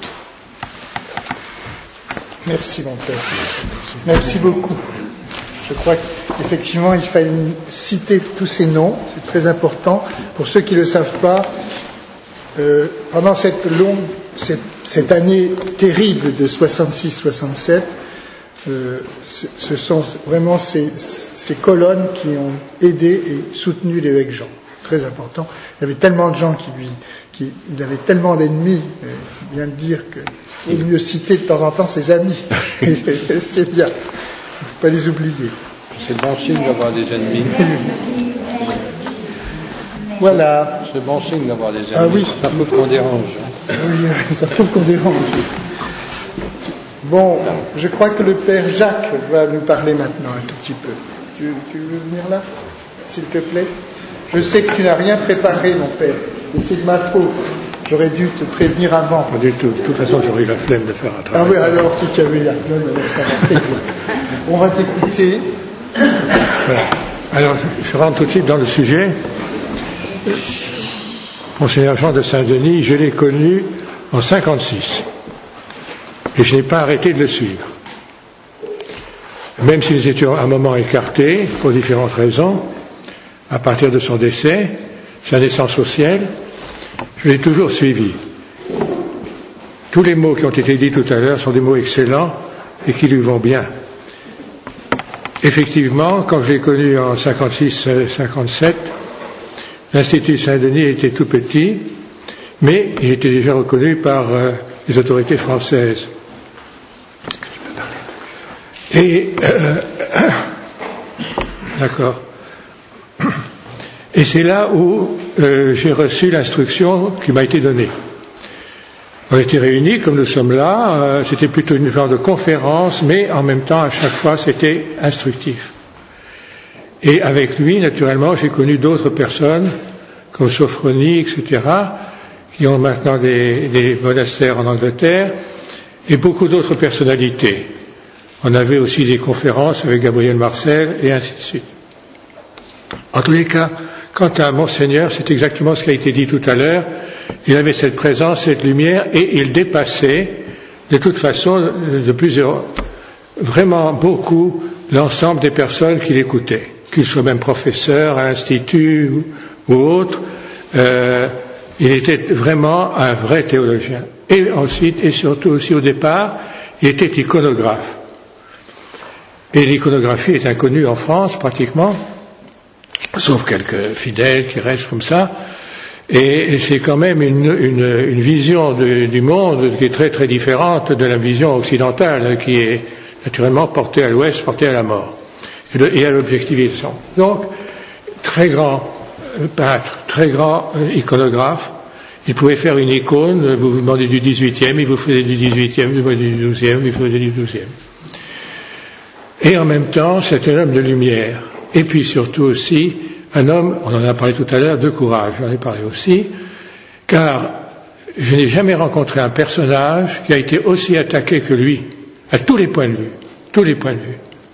Merci mon père. Merci beaucoup. Je crois qu'effectivement il fallait citer tous ces noms, c'est très important. Pour ceux qui ne le savent pas, pendant cette année terrible de 66-67, ce sont vraiment ces colonnes qui ont aidé et soutenu l'évêque Jean. Très important. Il y avait tellement de gens il avait tellement d'ennemis, bien le dire, que Il vaut mieux citer de temps en temps ses amis. C'est bien. Il ne faut pas les oublier. C'est bon signe d'avoir des ennemis. Voilà. C'est bon signe d'avoir des ennemis. Ah oui. Ça prouve qu'on dérange. Oui, ça prouve qu'on dérange. Bon, je crois que le père Jacques va nous parler maintenant un tout petit peu. Tu veux venir là, s'il te plaît? Je sais que tu n'as rien préparé, mon père, et c'est de ma faute. J'aurais dû te prévenir avant. Pas du tout. De toute façon, j'aurais eu la flemme de faire un travail. Ah oui, alors tu avais la flemme, alors ça va très bien. On va t'écouter. Voilà. Alors, je rentre tout de suite dans le sujet. Monseigneur Jean de Saint-Denis, je l'ai connu en 1956. Et je n'ai pas arrêté de le suivre. Même si nous étions à un moment écartés, pour différentes raisons, à partir de son décès, sa naissance au ciel, je l'ai toujours suivi. Tous les mots qui ont été dits tout à l'heure sont des mots excellents et qui lui vont bien. Effectivement, quand je l'ai connu en 56-57, l'Institut Saint-Denis était tout petit, mais il était déjà reconnu par les autorités françaises. Et d'accord. Et c'est là où j'ai reçu l'instruction qui m'a été donnée. On était réunis, comme nous sommes là, c'était plutôt une genre de conférence, mais en même temps, à chaque fois, c'était instructif. Et avec lui, naturellement, j'ai connu d'autres personnes, comme Sophronie, etc., qui ont maintenant des monastères en Angleterre, et beaucoup d'autres personnalités. On avait aussi des conférences avec Gabriel Marcel, et ainsi de suite. En tous les cas, quant à Monseigneur, c'est exactement ce qui a été dit tout à l'heure. Il avait cette présence, cette lumière, et il dépassait, de toute façon, vraiment beaucoup, l'ensemble des personnes qui l'écoutaient, qu'ils soient même professeurs, à l'institut ou autres. Il était vraiment un vrai théologien. Et ensuite, et surtout aussi au départ, il était iconographe. Et l'iconographie est inconnue en France, pratiquement, sauf quelques fidèles qui restent comme ça. Et c'est quand même une vision du monde qui est très très différente de la vision occidentale, qui est naturellement portée à l'ouest, portée à la mort, et à l'objectivation. Donc, très grand peintre, très grand iconographe. Il pouvait faire une icône, vous vous demandez du 18e, il vous faisait du 18e, vous demandez du 12e, il faisait du 12e. Et en même temps, c'est un homme de lumière. Et puis surtout aussi, un homme, on en a parlé tout à l'heure, de courage, j'en ai parlé aussi, car je n'ai jamais rencontré un personnage qui a été aussi attaqué que lui, à tous les points de vue.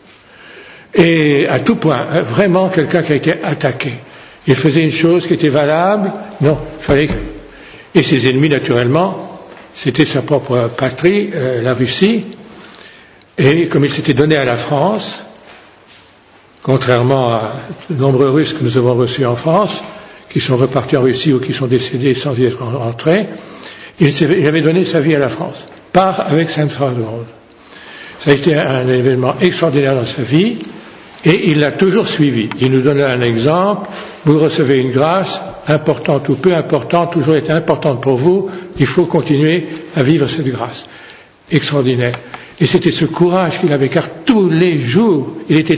Et à tout point, vraiment quelqu'un qui a été attaqué. Il faisait une chose qui était valable, non, il fallait que... Et ses ennemis, naturellement, c'était sa propre patrie, la Russie, et comme il s'était donné à la France, contrairement à de nombreux Russes que nous avons reçus en France, qui sont repartis en Russie ou qui sont décédés sans y être rentrés, il avait donné sa vie à la France, avec Sainte-Radegonde. Ça a été un événement extraordinaire dans sa vie, et il l'a toujours suivi. Il nous donna un exemple, vous recevez une grâce, importante ou peu importante, toujours été importante pour vous, il faut continuer à vivre cette grâce. Extraordinaire. Et c'était ce courage qu'il avait, car tous les jours, il était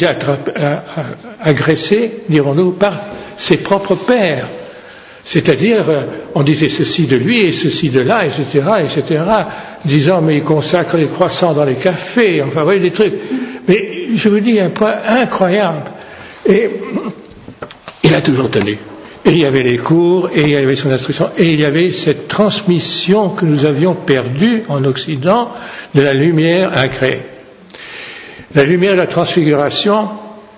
agressé, dirons-nous, par ses propres pairs. C'est-à-dire, on disait ceci de lui et ceci de là, etc., disant, mais il consacre les croissants dans les cafés, enfin, vous voyez, des trucs. Mais je vous dis un point incroyable. Et il a toujours tenu. Et il y avait les cours, et il y avait son instruction, et il y avait cette transmission que nous avions perdue en Occident de la lumière incréée. La lumière de la transfiguration,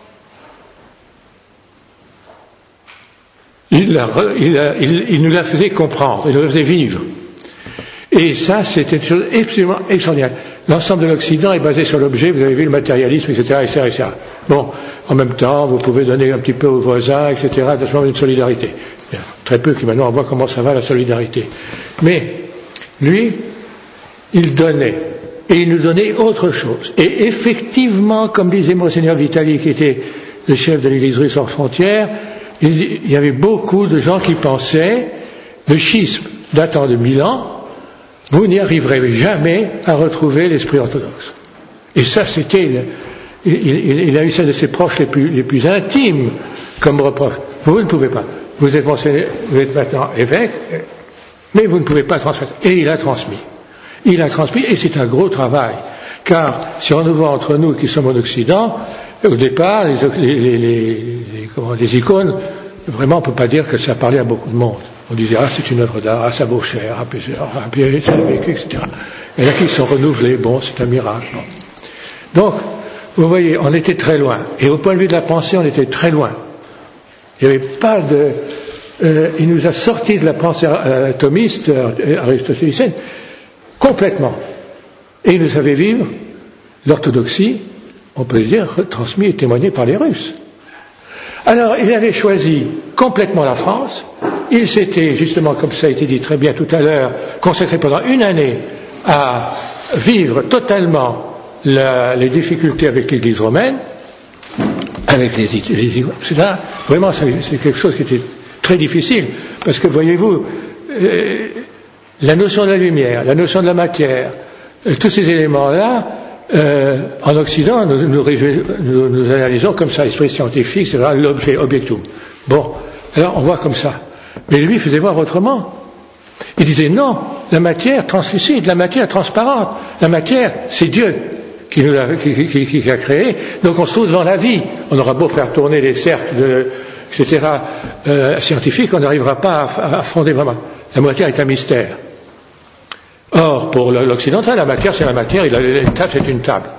il nous la faisait comprendre, il nous la faisait vivre. Et ça, c'était une chose absolument extraordinaire. L'ensemble de l'Occident est basé sur l'objet, vous avez vu le matérialisme, etc. Bon, en même temps, vous pouvez donner un petit peu aux voisins, etc., de une solidarité. Il y a très peu qui maintenant on voit comment ça va la solidarité. Mais, lui, il donnait. Et il nous donnait autre chose. Et effectivement, comme disait Monseigneur Vitali, qui était le chef de l'Église russe hors frontières, il y avait beaucoup de gens qui pensaient, le schisme datant de 1000 ans, vous n'y arriverez jamais à retrouver l'esprit orthodoxe. Et ça, c'était... Il a eu ça de ses proches les plus intimes comme reproche. Vous ne pouvez pas. Vous êtes maintenant évêque, mais vous ne pouvez pas transmettre. Et il a transmis. Il a transmis, et c'est un gros travail. Car si on nous voit entre nous qui sommes en Occident, au départ, les icônes, vraiment, on ne peut pas dire que ça parlait à beaucoup de monde. On disait, c'est une œuvre d'art, ça vaut cher, puis ça a vécu, etc. Et là, qui sont renouvelés, bon, c'est un miracle. Non. Donc, vous voyez, on était très loin. Et au point de vue de la pensée, on était très loin. Il n'y avait pas de... il nous a sortis de la pensée thomiste, aristotélicienne, complètement. Et il nous avait vivre l'orthodoxie, on peut dire, transmise et témoignée par les Russes. Alors, il avait choisi complètement la France. Il s'était, justement, comme ça a été dit très bien tout à l'heure, consacré pendant une année à vivre totalement les difficultés avec l'Église romaine, avec les c'est là, vraiment, c'est quelque chose qui était très difficile, parce que, voyez-vous, la notion de la lumière, la notion de la matière, tous ces éléments-là, en Occident, nous analysons comme ça, l'esprit scientifique, c'est là l'objet, objectum. Bon, alors on voit comme ça. Mais lui, il faisait voir autrement. Il disait non, la matière translucide, la matière transparente, la matière, c'est Dieu qui a créé. Donc on se trouve devant la vie. On aura beau faire tourner les cercles, etc., scientifiques, on n'arrivera pas à fonder vraiment. La matière est un mystère. Or, pour l'occidental, la matière, c'est la matière, une table, c'est une table.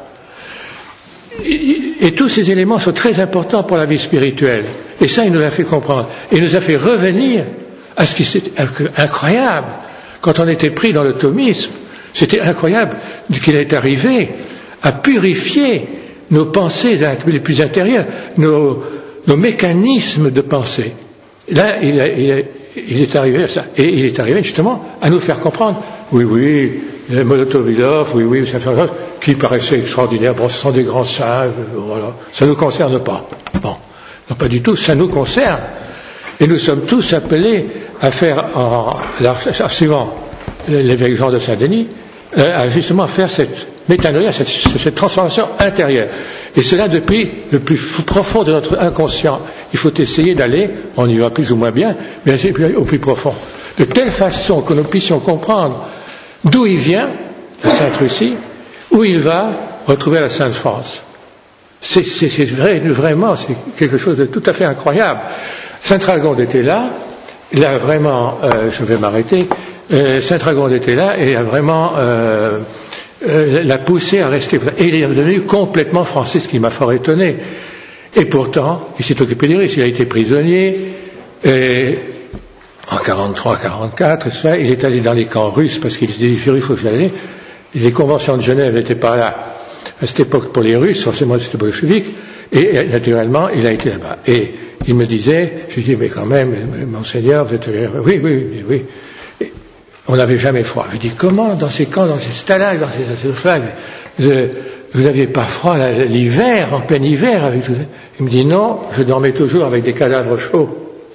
Et tous ces éléments sont très importants pour la vie spirituelle. Et ça, il nous l'a fait comprendre. Et il nous a fait revenir à ce qui était incroyable. Quand on était pris dans le thomisme, c'était incroyable qu'il est arrivé à purifier nos pensées les plus intérieures, nos mécanismes de pensée. Là, il est arrivé à ça. Et il est arrivé justement à nous faire comprendre, oui, Molotov-Vilov, oui, ça fait qui paraissait extraordinaire, bon, ce sont des grands saints, voilà, ça ne nous concerne pas. Bon, non, pas du tout, ça nous concerne. Et nous sommes tous appelés à faire, suivant l'évêque Jean de Saint-Denis, à justement faire cette métanoïa, cette transformation intérieure. Et cela depuis le plus profond de notre inconscient. Il faut essayer d'aller, on y va plus ou moins bien, mais au plus profond. De telle façon que nous puissions comprendre d'où il vient, la Sainte Russie, où il va retrouver la Sainte France. C'est vraiment, c'est quelque chose de tout à fait incroyable. Sainte Ragonde était là, il a vraiment, je vais m'arrêter, Sainte Ragonde était là et a vraiment l'a poussé à rester. Et il est devenu complètement français, ce qui m'a fort étonné. Et pourtant, il s'est occupé des Russes, il a été prisonnier, et en 43, 44, et ça, il est allé dans les camps russes parce qu'il était dit, il faut y aller. Les conventions de Genève n'étaient pas là à cette époque pour les Russes, forcément c'était bolchevique, et naturellement, il a été là-bas. Et il me disait, je dis, mais quand même, monseigneur, vous êtes... Oui. Et on n'avait jamais froid. Je dis, comment, dans ces camps, dans ces stalags, dans ces flags, vous n'aviez pas froid l'hiver, en plein hiver avec tout ça? Il me dit, non, je dormais toujours avec des cadavres chauds.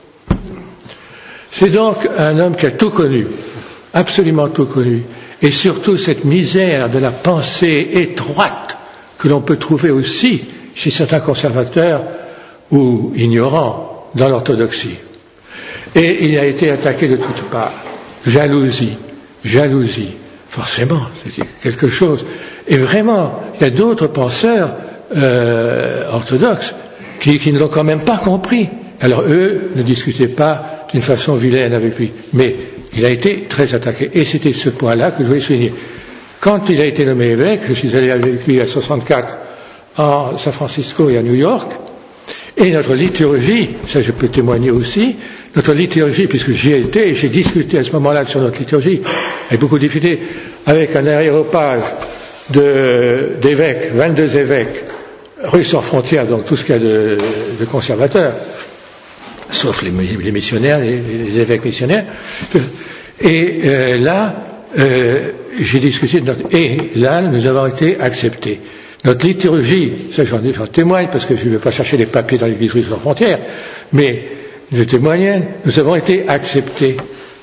C'est donc un homme qui a tout connu, absolument tout connu, et surtout cette misère de la pensée étroite que l'on peut trouver aussi chez certains conservateurs ou ignorants dans l'orthodoxie. Et il a été attaqué de toutes parts. Jalousie, forcément, c'est quelque chose. Et vraiment, il y a d'autres penseurs orthodoxes qui ne l'ont quand même pas compris. Alors eux ne discutaient pas d'une façon vilaine avec lui, mais il a été très attaqué. Et c'était ce point-là que je voulais souligner. Quand il a été nommé évêque, je suis allé avec lui à 64 à San Francisco et à New York, et notre liturgie, ça je peux témoigner aussi, notre liturgie, puisque j'y ai été, et j'ai discuté à ce moment-là sur notre liturgie, avec beaucoup de difficultés, avec un aéropage d'évêques, 22 évêques, russes sans frontières, donc tout ce qu'il y a de conservateurs, sauf les missionnaires, les évêques missionnaires. Et là, j'ai discuté, et là, nous avons été acceptés. Notre liturgie, ça j'en témoigne, parce que je ne vais pas chercher les papiers dans l'église russe sans frontières, mais je témoigne, nous avons été acceptés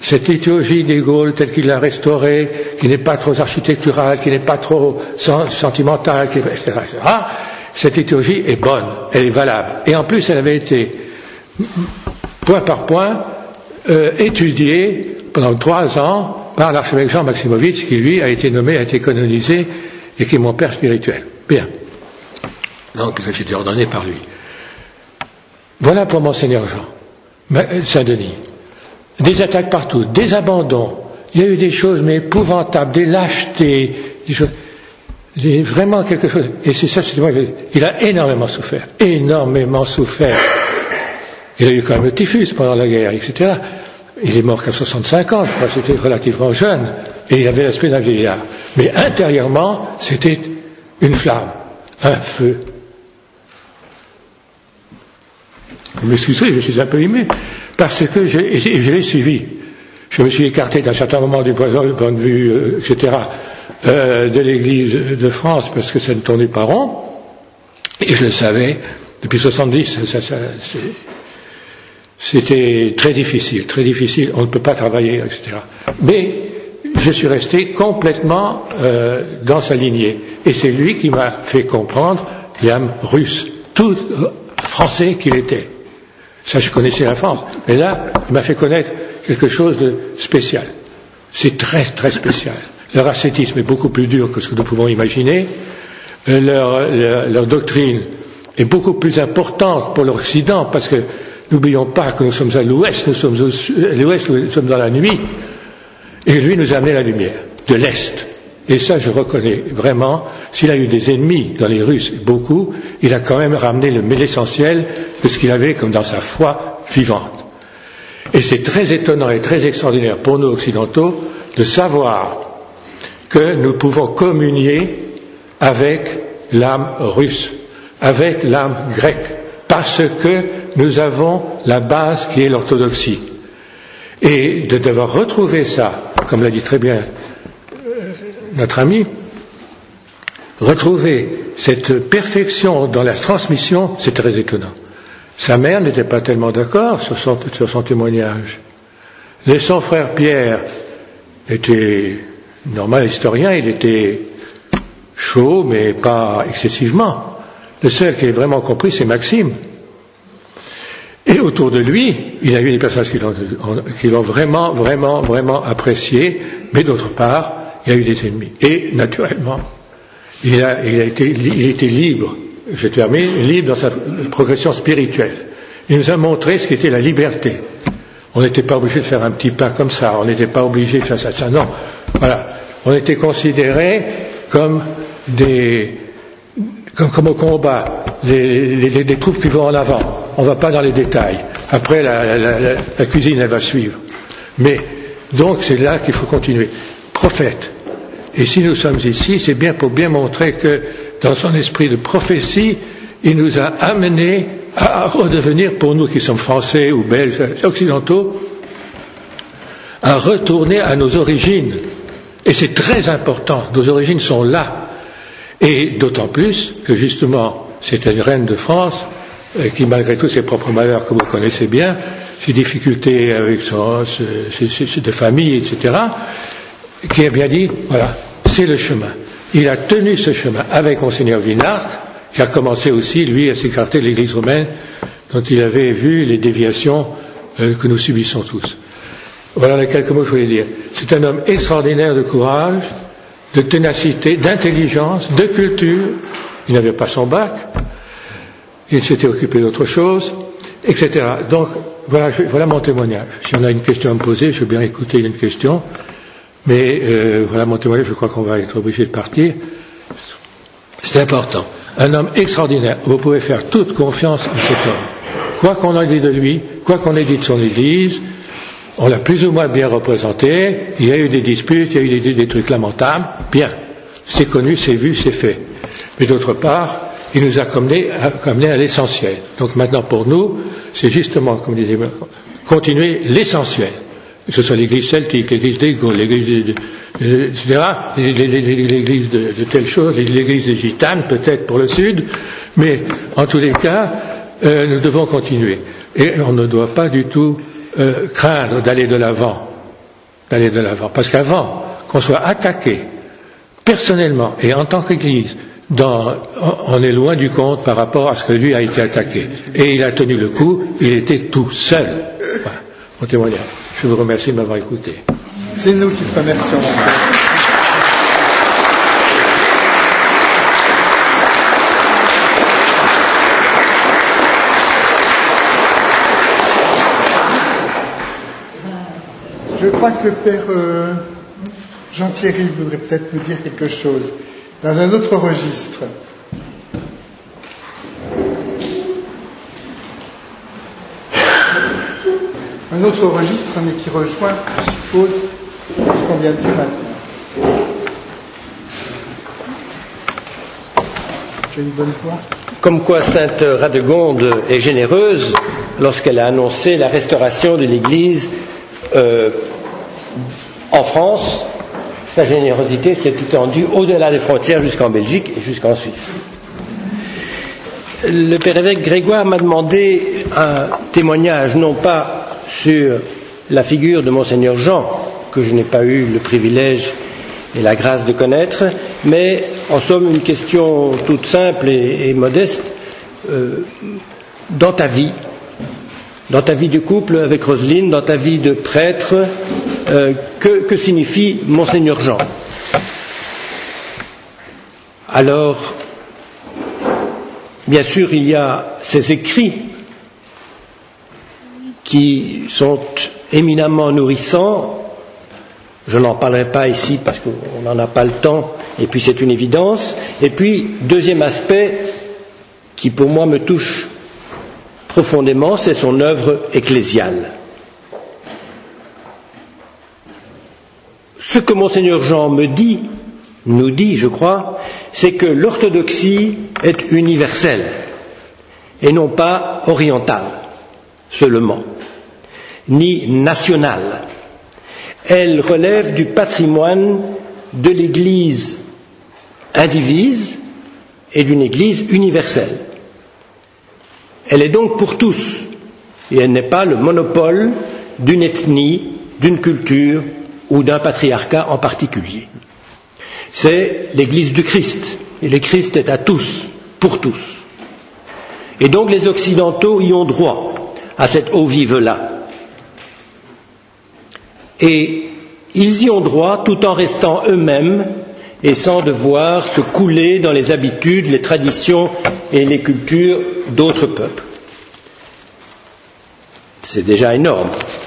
cette liturgie des Gaules telle qu'il l'a restaurée, qui n'est pas trop architecturale, qui n'est pas trop sentimentale, etc., etc., cette liturgie est bonne, elle est valable. Et en plus, elle avait été, point par point, étudiée pendant 3 ans par l'archevêque Jean Maximovitch, qui lui a été nommé, a été canonisé, et qui est mon père spirituel. Bien. Donc, j'ai été ordonné par lui. Voilà pour Monseigneur Jean, Saint-Denis. Des attaques partout, des abandons. Il y a eu des choses mais épouvantables, des lâchetés, des choses, vraiment quelque chose. Et c'est ça, il a énormément souffert, énormément souffert. Il a eu quand même le typhus pendant la guerre, etc. Il est mort qu'à 65 ans, je crois, c'était relativement jeune, et il avait l'esprit d'un vieillard. Mais intérieurement, c'était une flamme, un feu. Vous m'excuserez, je suis un peu ému, parce que je l'ai suivi. Je me suis écarté d'un certain moment du point de vue, etc., de l'Église de France, parce que ça ne tournait pas rond, et je le savais, depuis 70, c'était très difficile, on ne peut pas travailler, etc. Mais je suis resté complètement dans sa lignée, et c'est lui qui m'a fait comprendre l'âme russe, tout français qu'il était. Ça, je connaissais la France, mais là, il m'a fait connaître quelque chose de spécial. C'est très, très spécial. Leur ascétisme est beaucoup plus dur que ce que nous pouvons imaginer. Leur doctrine est beaucoup plus importante pour l'Occident, parce que n'oublions pas que nous sommes à l'Ouest, nous sommes dans la nuit, et lui nous a amené la lumière, de l'Est. Et ça, je reconnais vraiment, s'il a eu des ennemis dans les Russes, beaucoup, il a quand même ramené l'essentiel de ce qu'il avait comme dans sa foi vivante. Et c'est très étonnant et très extraordinaire pour nous occidentaux de savoir que nous pouvons communier avec l'âme russe, avec l'âme grecque, parce que nous avons la base qui est l'orthodoxie. Et de devoir retrouver ça, comme l'a dit très bien notre ami, retrouver cette perfection dans la transmission, c'est très étonnant. Sa mère n'était pas tellement d'accord sur son témoignage. Et son frère Pierre était normal historien, il était chaud, mais pas excessivement. Le seul qui ait vraiment compris, c'est Maxime. Et autour de lui, il y a eu des personnes qui l'ont vraiment, vraiment, vraiment apprécié, mais d'autre part, il y a eu des ennemis. Et naturellement, il était libre, je termine, libre dans sa progression spirituelle. Il nous a montré ce qu'était la liberté. On n'était pas obligé de faire un petit pas comme ça, on n'était pas obligé de faire ça, non. Voilà. On était considérés comme comme au combat, des troupes qui vont en avant. On ne va pas dans les détails. Après, la cuisine, elle va suivre. Mais, donc, c'est là qu'il faut continuer. Prophète. Et si nous sommes ici, c'est bien pour bien montrer que, dans son esprit de prophétie, il nous a amenés à redevenir, pour nous qui sommes français ou belges, occidentaux, à retourner à nos origines. Et c'est très important. Nos origines sont là. Et d'autant plus que, justement, c'était une reine de France qui, malgré tous ses propres malheurs que vous connaissez bien, ses difficultés avec de famille, etc., qui a bien dit, voilà, c'est le chemin. Il a tenu ce chemin avec Monseigneur Winart, qui a commencé aussi, lui, à s'écarter de l'Église romaine, dont il avait vu les déviations que nous subissons tous. Voilà les quelques mots que je voulais dire. C'est un homme extraordinaire de courage, de ténacité, d'intelligence, de culture. Il n'avait pas son bac, il s'était occupé d'autre chose, etc. Donc, voilà mon témoignage. Si on a une question à me poser, je veux bien écouter une question, mais voilà mon témoignage, je crois qu'on va être obligé de partir. C'est important. Un homme extraordinaire, vous pouvez faire toute confiance à cet homme. Quoi qu'on ait dit de lui, quoi qu'on ait dit de son Église, on l'a plus ou moins bien représenté, il y a eu des disputes, il y a eu des trucs lamentables, bien, c'est connu, c'est vu, c'est fait. Mais d'autre part, il nous a amené à l'essentiel. Donc maintenant pour nous, c'est justement, comme disait, continuer l'essentiel. Que ce soit l'Église celtique, l'Église des Gaules, l'Église etc., l'Église de telle chose, l'Église des Gitanes, peut-être pour le Sud, mais en tous les cas, nous devons continuer. Et on ne doit pas du tout craindre d'aller de l'avant. d'aller de l'avant. Parce qu'avant qu'on soit attaqué personnellement et en tant qu'Église, on est loin du compte par rapport à ce que lui a été attaqué. Et il a tenu le coup, il était tout seul. Voilà, mon témoignage. Je vous remercie de m'avoir écouté. C'est nous qui te remercions. Je crois que le Père Jean-Thierry voudrait peut-être nous dire quelque chose dans un autre registre. Un autre registre, mais qui rejoint, je suppose, ce qu'on vient de dire maintenant. J'ai une bonne voix. Comme quoi Sainte Radegonde est généreuse lorsqu'elle a annoncé la restauration de l'Église en France, sa générosité s'est étendue au-delà des frontières jusqu'en Belgique et jusqu'en Suisse. Le Père évêque Grégoire m'a demandé un témoignage, non pas sur la figure de Monseigneur Jean, que je n'ai pas eu le privilège et la grâce de connaître, mais en somme une question toute simple et modeste. Dans ta vie de couple avec Roselyne, dans ta vie de prêtre, que signifie Monseigneur Jean? Alors, bien sûr, il y a ces écrits qui sont éminemment nourrissants. Je n'en parlerai pas ici parce qu'on n'en a pas le temps, et puis c'est une évidence. Et puis, deuxième aspect qui pour moi me touche profondément, c'est son œuvre ecclésiale. Ce que Monseigneur Jean nous dit, je crois, c'est que l'orthodoxie est universelle et non pas orientale seulement, ni nationale. Elle relève du patrimoine de l'Église indivise et d'une Église universelle. Elle est donc pour tous, et elle n'est pas le monopole d'une ethnie, d'une culture ou d'un patriarcat en particulier. C'est l'Église du Christ, et le Christ est à tous, pour tous. Et donc les Occidentaux y ont droit à cette eau vive-là. Et ils y ont droit tout en restant eux-mêmes et sans devoir se couler dans les habitudes, les traditions et les cultures d'autres peuples. C'est déjà énorme.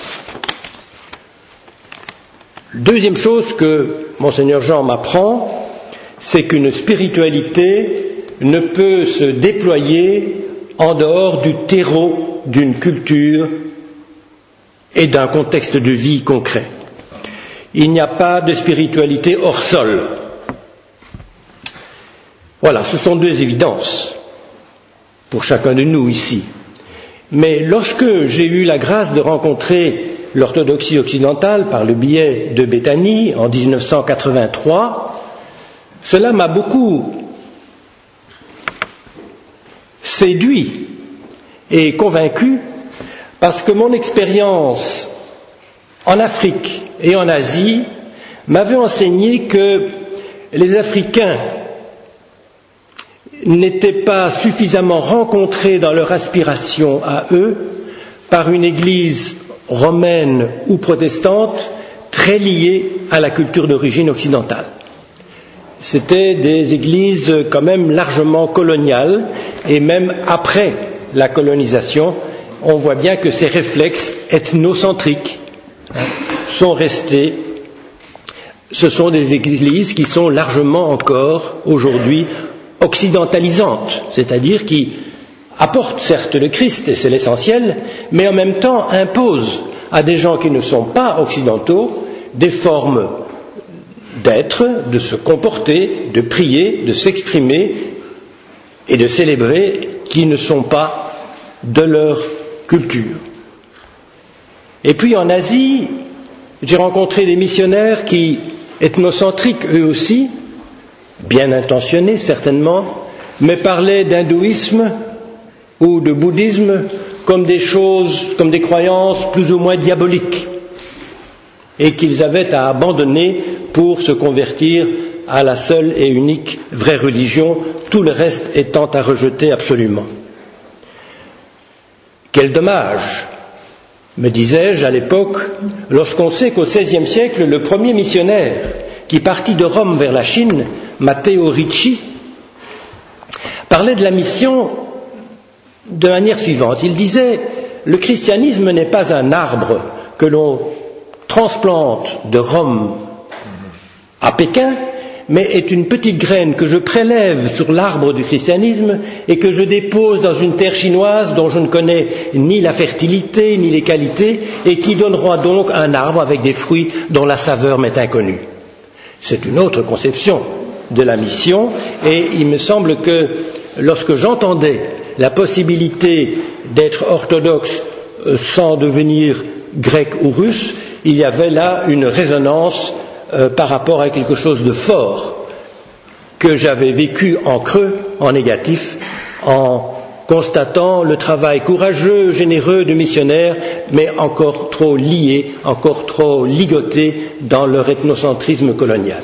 Deuxième chose que Monseigneur Jean m'apprend, c'est qu'une spiritualité ne peut se déployer en dehors du terreau d'une culture et d'un contexte de vie concret. Il n'y a pas de spiritualité hors sol. Voilà, ce sont deux évidences pour chacun de nous ici. Mais lorsque j'ai eu la grâce de rencontrer l'orthodoxie occidentale par le biais de Béthanie en 1983, cela m'a beaucoup séduit et convaincu parce que mon expérience en Afrique et en Asie m'avait enseigné que les Africains n'étaient pas suffisamment rencontrés dans leur aspiration à eux par une Église romaine ou protestante très liée à la culture d'origine occidentale. C'étaient des églises quand même largement coloniales, et même après la colonisation, on voit bien que ces réflexes ethnocentriques sont restés. Ce sont des églises qui sont largement encore aujourd'hui occidentalisantes, c'est-à-dire qui apportent certes le Christ, et c'est l'essentiel, mais en même temps imposent à des gens qui ne sont pas occidentaux des formes d'être, de se comporter, de prier, de s'exprimer et de célébrer qui ne sont pas de leur culture. Et puis en Asie, j'ai rencontré des missionnaires qui, ethnocentriques eux aussi, bien intentionnés certainement, mais parlaient d'hindouisme ou de bouddhisme comme des choses, comme des croyances plus ou moins diaboliques. et qu'ils avaient à abandonner pour se convertir à la seule et unique vraie religion, tout le reste étant à rejeter absolument. Quel dommage, me disais-je à l'époque, lorsqu'on sait qu'au XVIe siècle, le premier missionnaire qui partit de Rome vers la Chine, Matteo Ricci, parlait de la mission de manière suivante. Il disait « Le christianisme n'est pas un arbre que l'on transplante de Rome à Pékin, mais est une petite graine que je prélève sur l'arbre du christianisme et que je dépose dans une terre chinoise dont je ne connais ni la fertilité ni les qualités et qui donnera donc un arbre avec des fruits dont la saveur m'est inconnue. » C'est une autre conception de la mission et il me semble que lorsque j'entendais la possibilité d'être orthodoxe sans devenir grec ou russe, il y avait là une résonance par rapport à quelque chose de fort que j'avais vécu en creux, en négatif, en constatant le travail courageux, généreux de missionnaires, mais encore trop liés, encore trop ligotés dans leur ethnocentrisme colonial.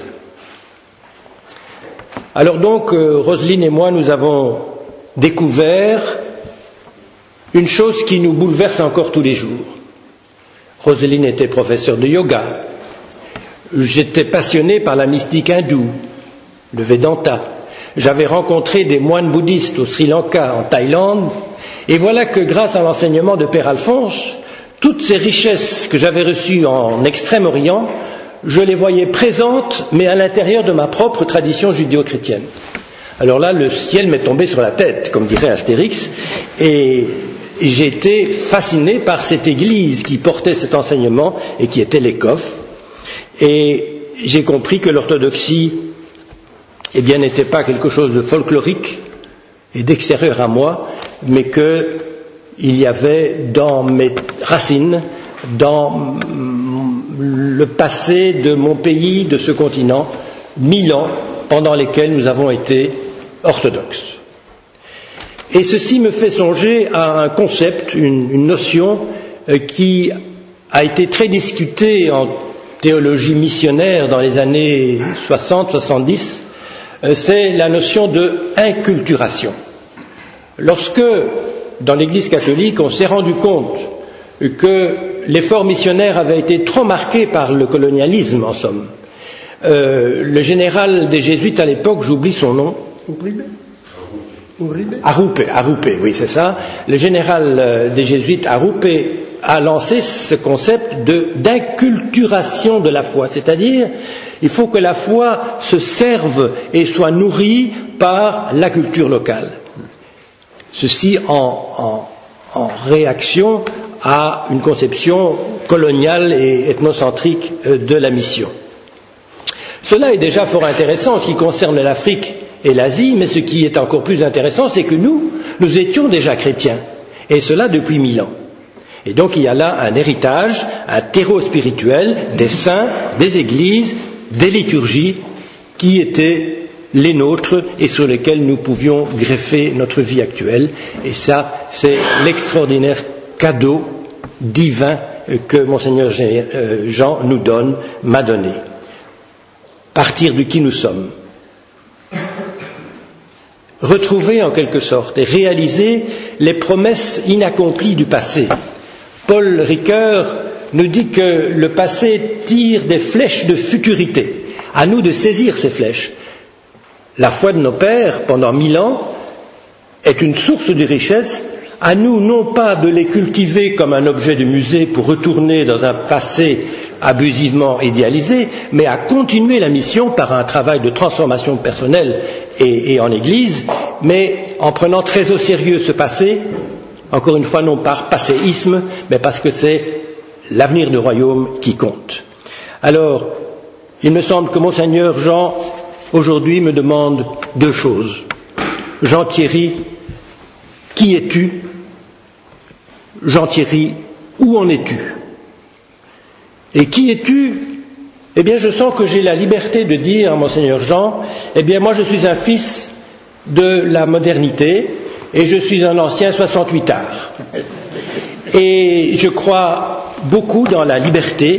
Alors donc, Roselyne et moi, nous avons découvert une chose qui nous bouleverse encore tous les jours. Roselyne était professeure de yoga. J'étais passionné par la mystique hindoue, le Vedanta. J'avais rencontré des moines bouddhistes au Sri Lanka, en Thaïlande, et voilà que grâce à l'enseignement de Père Alphonse, toutes ces richesses que j'avais reçues en Extrême-Orient, je les voyais présentes, mais à l'intérieur de ma propre tradition judéo-chrétienne. Alors là, le ciel m'est tombé sur la tête, comme dirait Astérix, et j'ai été fasciné par cette église qui portait cet enseignement et qui était l'ECOF. Et j'ai compris que l'orthodoxie, n'était pas quelque chose de folklorique et d'extérieur à moi, mais qu'il y avait dans mes racines, dans le passé de mon pays, de ce continent, 1000 ans pendant lesquels nous avons été orthodoxes. Et ceci me fait songer à un concept, une notion qui a été très discutée en théologie missionnaire dans les années 60-70, c'est la notion de inculturation. Lorsque, dans l'Église catholique, on s'est rendu compte que l'effort missionnaire avait été trop marqué par le colonialisme, en somme, le général des Jésuites à l'époque, j'oublie son nom, Arupe, oui, c'est ça. Le général des Jésuites, Arupe, a lancé ce concept d'inculturation de la foi, c'est-à-dire il faut que la foi se serve et soit nourrie par la culture locale. Ceci en réaction à une conception coloniale et ethnocentrique de la mission. Cela est déjà fort intéressant en ce qui concerne l'Afrique et l'Asie, mais ce qui est encore plus intéressant, c'est que nous étions déjà chrétiens, et cela depuis 1000 ans. Et donc il y a là un héritage, un terreau spirituel des saints, des églises, des liturgies qui étaient les nôtres et sur lesquels nous pouvions greffer notre vie actuelle. Et ça, c'est l'extraordinaire cadeau divin que Monseigneur Jean nous donne, m'a donné. Partir de qui nous sommes. Retrouver en quelque sorte et réaliser les promesses inaccomplies du passé. Paul Ricoeur nous dit que le passé tire des flèches de futurité. À nous de saisir ces flèches. La foi de nos pères, pendant 1000 ans, est une source de richesse. À nous, non pas de les cultiver comme un objet de musée pour retourner dans un passé abusivement idéalisé, mais à continuer la mission par un travail de transformation personnelle et en Église, mais en prenant très au sérieux ce passé, encore une fois non par passéisme, mais parce que c'est l'avenir du royaume qui compte. Alors, il me semble que Monseigneur Jean, aujourd'hui, me demande 2 choses. Jean Thierry, qui es-tu? Jean Thierry, où en es-tu? Et qui es-tu? Eh bien, je sens que j'ai la liberté de dire à Monseigneur Jean, eh bien, moi je suis un fils de la modernité et je suis un ancien 68ard. Et je crois beaucoup dans la liberté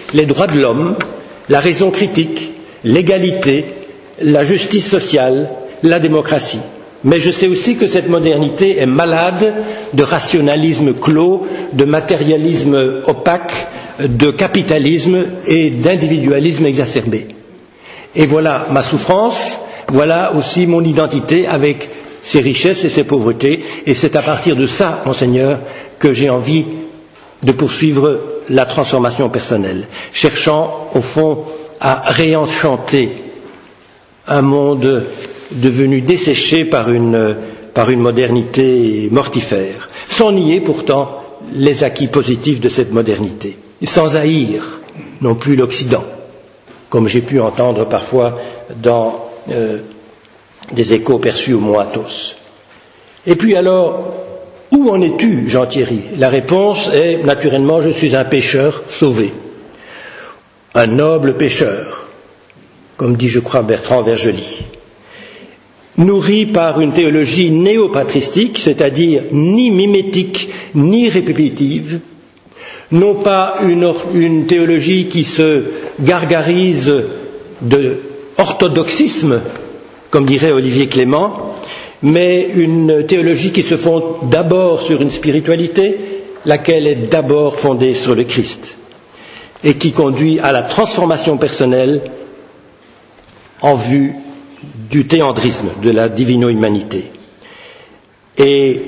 les droits de l'homme, la raison critique, l'égalité, la justice sociale, la démocratie. Mais je sais aussi que cette modernité est malade de rationalisme clos, de matérialisme opaque, de capitalisme et d'individualisme exacerbé. Et voilà ma souffrance, voilà aussi mon identité avec ses richesses et ses pauvretés, et c'est à partir de ça, Monseigneur, que j'ai envie de poursuivre la transformation personnelle, cherchant au fond à réenchanter un monde devenu desséché par une modernité mortifère, sans nier pourtant les acquis positifs de cette modernité, et sans haïr non plus l'Occident, comme j'ai pu entendre parfois dans des échos perçus au Mont Athos. Et puis alors, où en es-tu, Jean-Thierry? La réponse est, naturellement, je suis un pécheur sauvé, un noble pécheur, comme dit, je crois, Bertrand Vergely, nourri par une théologie néopatristique, c'est-à-dire ni mimétique ni répétitive, non pas une théologie qui se gargarise de orthodoxisme, comme dirait Olivier Clément, mais une théologie qui se fonde d'abord sur une spiritualité, laquelle est d'abord fondée sur le Christ, et qui conduit à la transformation personnelle en vue du théandrisme, de la divino-humanité. Et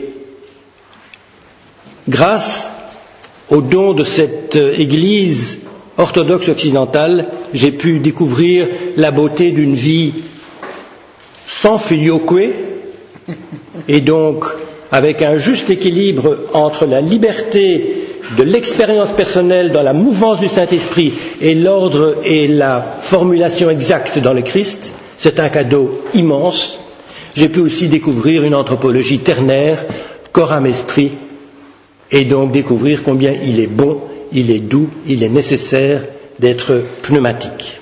grâce au don de cette Église orthodoxe occidentale, j'ai pu découvrir la beauté d'une vie sans filioque, et donc avec un juste équilibre entre la liberté de l'expérience personnelle dans la mouvance du Saint-Esprit et l'ordre et la formulation exacte dans le Christ. C'est un cadeau immense. J'ai pu aussi découvrir une anthropologie ternaire, corps, âme, esprit, et donc découvrir combien il est bon, il est doux, il est nécessaire d'être pneumatique.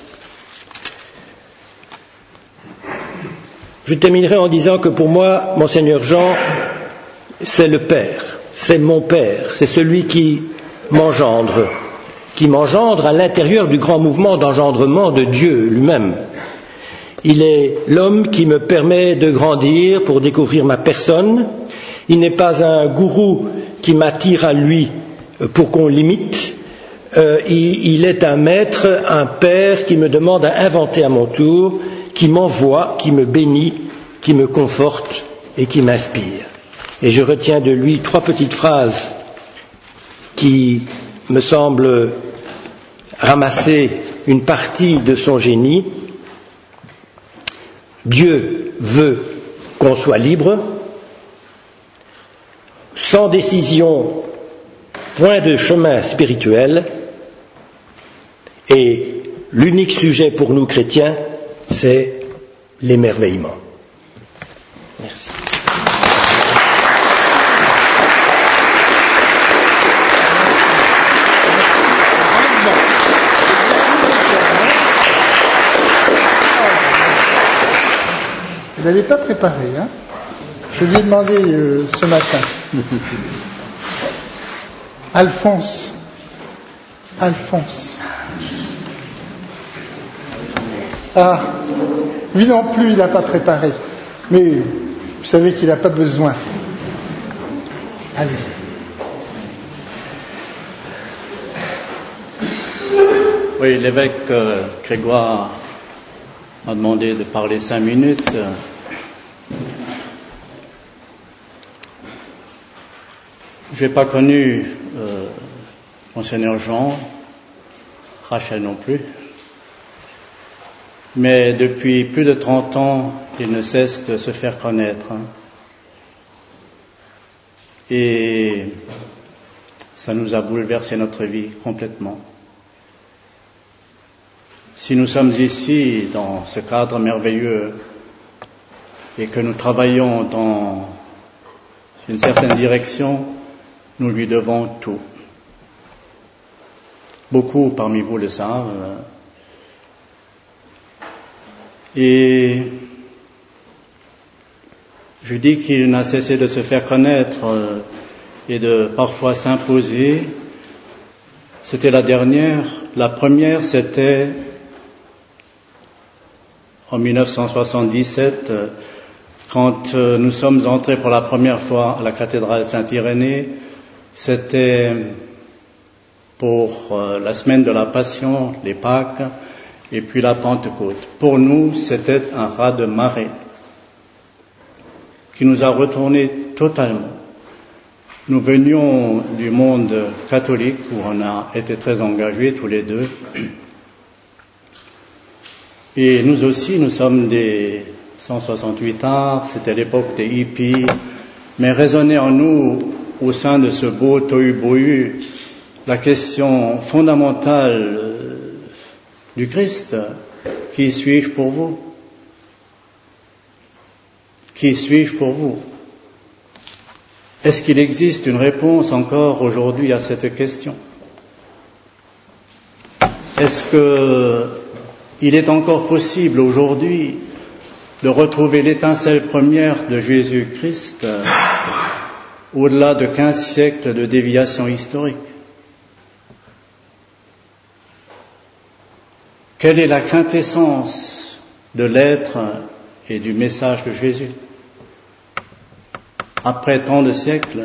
Je terminerai en disant que pour moi, Monseigneur Jean, c'est le Père, c'est mon Père, c'est celui qui m'engendre à l'intérieur du grand mouvement d'engendrement de Dieu lui-même. Il est l'homme qui me permet de grandir pour découvrir ma personne. Il n'est pas un gourou qui m'attire à lui pour qu'on l'imite. Il est un maître, un père qui me demande à inventer à mon tour, qui m'envoie, qui me bénit, qui me conforte et qui m'inspire. Et je retiens de lui 3 petites phrases qui me semblent ramasser une partie de son génie. Dieu veut qu'on soit libre, sans décision, point de chemin spirituel, et l'unique sujet pour nous chrétiens, c'est l'émerveillement. Merci. Vous n'avez pas préparé, hein? Je lui ai demandé ce matin. Alphonse. Ah, lui non plus, il n'a pas préparé. Mais vous savez qu'il n'a pas besoin. Allez. Oui, l'évêque Grégoire m'a demandé de parler 5 minutes. Je n'ai pas connu Monseigneur Jean, Rachel non plus, mais depuis plus de 30 ans, il ne cesse de se faire connaître. Et ça nous a bouleversé notre vie complètement. Si nous sommes ici, dans ce cadre merveilleux, et que nous travaillons dans une certaine direction, nous lui devons tout. Beaucoup parmi vous le savent. Et je dis qu'il n'a cessé de se faire connaître et de parfois s'imposer C'était la dernière. La première, c'était en 1977, quand nous sommes entrés pour la première fois à la cathédrale Saint-Irénée. C'était pour la semaine de la Passion, les Pâques, et puis la Pentecôte. Pour nous, c'était un raz-de-marée qui nous a retournés totalement. Nous venions du monde catholique où on a été très engagés tous les deux. Et nous aussi, nous sommes des 168ards, c'était l'époque des hippies, mais résonnait en nous, au sein de ce beau tohu-bohu, la question fondamentale du Christ. Qui suis-je pour vous? Qui suis-je pour vous? Est-ce qu'il existe une réponse encore aujourd'hui à cette question? Est-ce qu'il est encore possible aujourd'hui de retrouver l'étincelle première de Jésus-Christ au-delà de 15 siècles de déviation historique? Quelle est la quintessence de l'être et du message de Jésus? Après tant de siècles,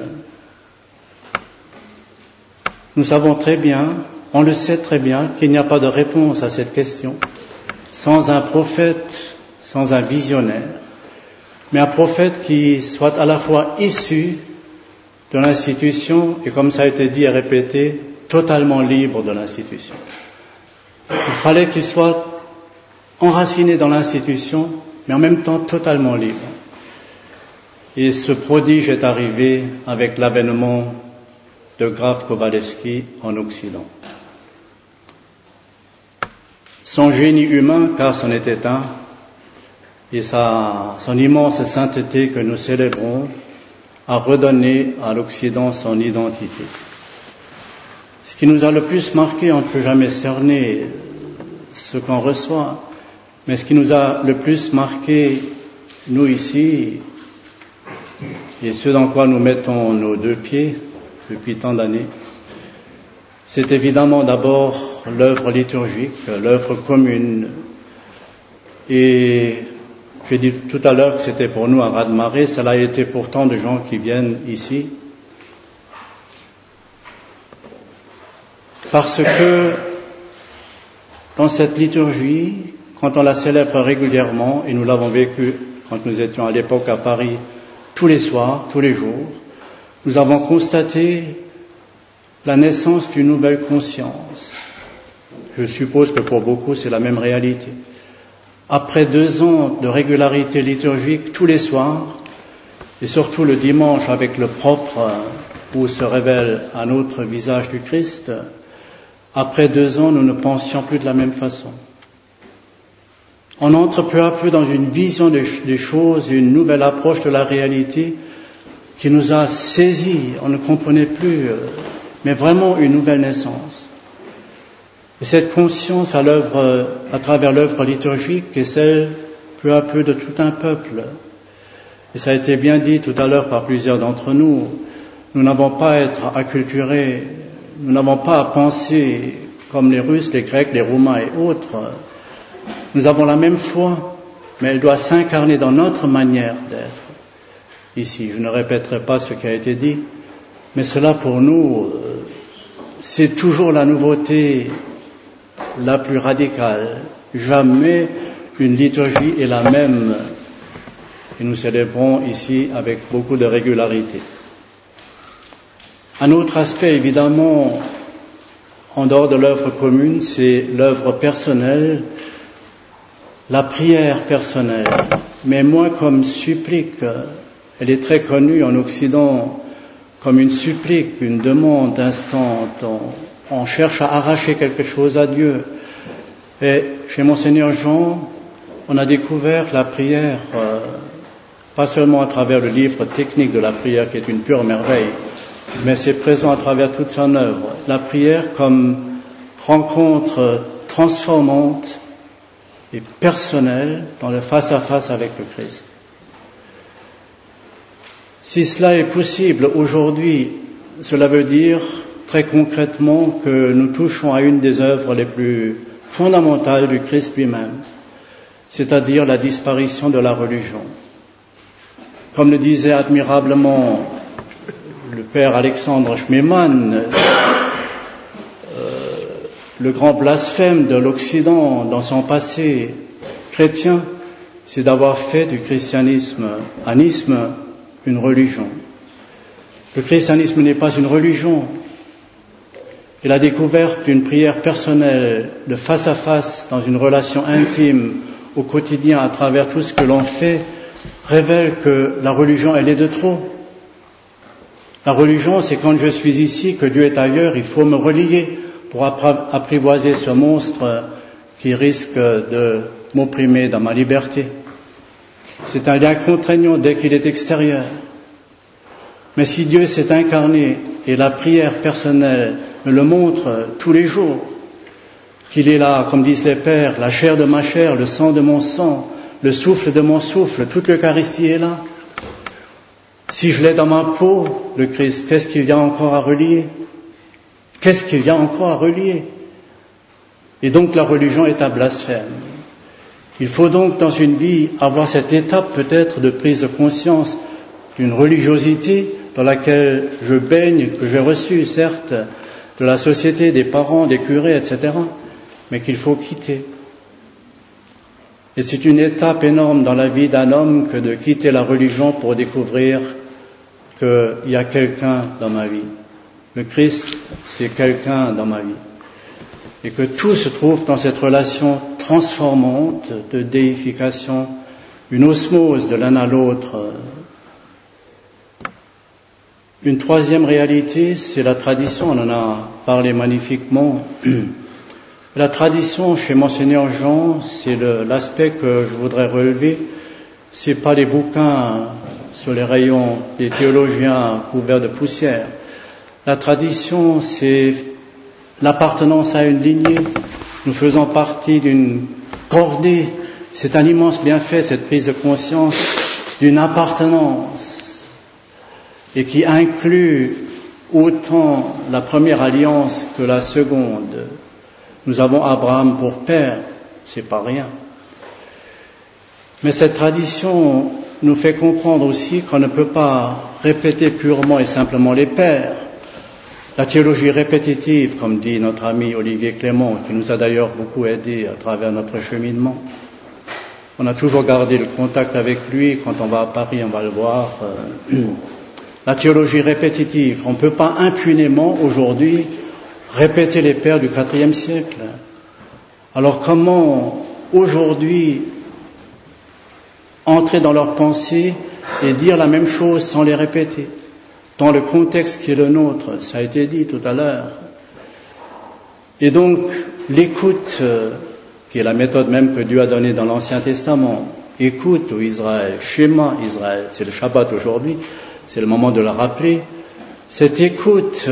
nous savons très bien, on le sait très bien, qu'il n'y a pas de réponse à cette question sans un prophète, sans un visionnaire, mais un prophète qui soit à la fois issu de l'institution et, comme ça a été dit et répété, totalement libre de l'institution. Il fallait qu'il soit enraciné dans l'institution, mais en même temps totalement libre. Et ce prodige est arrivé avec l'avènement de Graf Kowalewski en Occident. Son génie humain, car c'en était un, et son immense sainteté que nous célébrons, a redonné à l'Occident son identité. Ce qui nous a le plus marqué, on ne peut jamais cerner ce qu'on reçoit, mais ce qui nous a le plus marqué, nous ici, et ce dans quoi nous mettons nos deux pieds depuis tant d'années, c'est évidemment d'abord l'œuvre liturgique, l'œuvre commune. Et j'ai dit tout à l'heure que c'était pour nous un raz-de-marée, cela a été pour tant de gens qui viennent ici. Parce que dans cette liturgie, quand on la célèbre régulièrement, et nous l'avons vécu quand nous étions à l'époque à Paris, tous les soirs, tous les jours, nous avons constaté la naissance d'une nouvelle conscience. Je suppose que pour beaucoup, c'est la même réalité. Après 2 ans de régularité liturgique tous les soirs, et surtout le dimanche avec le propre où se révèle un autre visage du Christ, après 2 ans, nous ne pensions plus de la même façon. On entre peu à peu dans une vision des choses, une nouvelle approche de la réalité qui nous a saisis. On ne comprenait plus, mais vraiment une nouvelle naissance. Et cette conscience à travers l'œuvre liturgique est celle peu à peu de tout un peuple. Et ça a été bien dit tout à l'heure par plusieurs d'entre nous. Nous n'avons pas à être acculturés, nous n'avons pas à penser comme les Russes, les Grecs, les Roumains et autres. Nous avons la même foi, mais elle doit s'incarner dans notre manière d'être. Ici, je ne répéterai pas ce qui a été dit, mais cela pour nous, c'est toujours la nouveauté la plus radicale. Jamais une liturgie est la même, et nous célébrons ici avec beaucoup de régularité. Un autre aspect, évidemment, en dehors de l'œuvre commune, c'est l'œuvre personnelle, la prière personnelle, mais moins comme supplique. Elle est très connue en Occident comme une supplique, une demande instante. On cherche à arracher quelque chose à Dieu. Et chez Monseigneur Jean, on a découvert la prière, pas seulement à travers le livre technique de la prière, qui est une pure merveille, mais c'est présent à travers toute son œuvre. La prière comme rencontre transformante et personnelle dans le face-à-face avec le Christ. Si cela est possible aujourd'hui, cela veut dire très concrètement que nous touchons à une des œuvres les plus fondamentales du Christ lui-même, c'est-à-dire la disparition de la religion. Comme le disait admirablement le père Alexandre Schmemann, le grand blasphème de l'Occident dans son passé chrétien, c'est d'avoir fait du christianisme, anisme, une religion. Le christianisme n'est pas une religion. Et la découverte d'une prière personnelle, de face à face, dans une relation intime, au quotidien, à travers tout ce que l'on fait, révèle que la religion, elle est de trop. La religion, c'est quand je suis ici, que Dieu est ailleurs, il faut me relier pour apprivoiser ce monstre qui risque de m'opprimer dans ma liberté. C'est un lien contraignant dès qu'il est extérieur. Mais si Dieu s'est incarné, et la prière personnelle me le montre tous les jours, qu'il est là, comme disent les pères, la chair de ma chair, le sang de mon sang, le souffle de mon souffle, toute l'Eucharistie est là. Si je l'ai dans ma peau, le Christ, qu'est-ce qu'il y a encore à relier? Qu'est-ce qu'il y a encore à relier? Et donc la religion est un blasphème. Il faut donc dans une vie avoir cette étape peut-être de prise de conscience d'une religiosité dans laquelle je baigne, que j'ai reçue certes de la société, des parents, des curés, etc., mais qu'il faut quitter. Et c'est une étape énorme dans la vie d'un homme que de quitter la religion pour découvrir qu'il y a quelqu'un dans ma vie. Le Christ, c'est quelqu'un dans ma vie. Et que tout se trouve dans cette relation transformante de déification, une osmose de l'un à l'autre. Une troisième réalité, c'est la tradition, on en a parlé magnifiquement. La tradition chez Monseigneur Jean, c'est l'aspect que je voudrais relever. C'est pas les bouquins sur les rayons des théologiens couverts de poussière. La tradition, c'est l'appartenance à une lignée. Nous faisons partie d'une cordée. C'est un immense bienfait, cette prise de conscience d'une appartenance, et qui inclut autant la première alliance que la seconde. Nous avons Abraham pour père, c'est pas rien. Mais cette tradition nous fait comprendre aussi qu'on ne peut pas répéter purement et simplement les pères. La théologie répétitive, comme dit notre ami Olivier Clément, qui nous a d'ailleurs beaucoup aidé à travers notre cheminement. On a toujours gardé le contact avec lui. Quand on va à Paris, on va le voir. La théologie répétitive, on ne peut pas impunément aujourd'hui répéter les pères du IVe siècle. Alors comment aujourd'hui entrer dans leurs pensées et dire la même chose sans les répéter? Dans le contexte qui est le nôtre, ça a été dit tout à l'heure. Et donc, l'écoute, qui est la méthode même que Dieu a donnée dans l'Ancien Testament, écoute, ô Israël, Shema Israël, c'est le Shabbat aujourd'hui, c'est le moment de le rappeler, cette écoute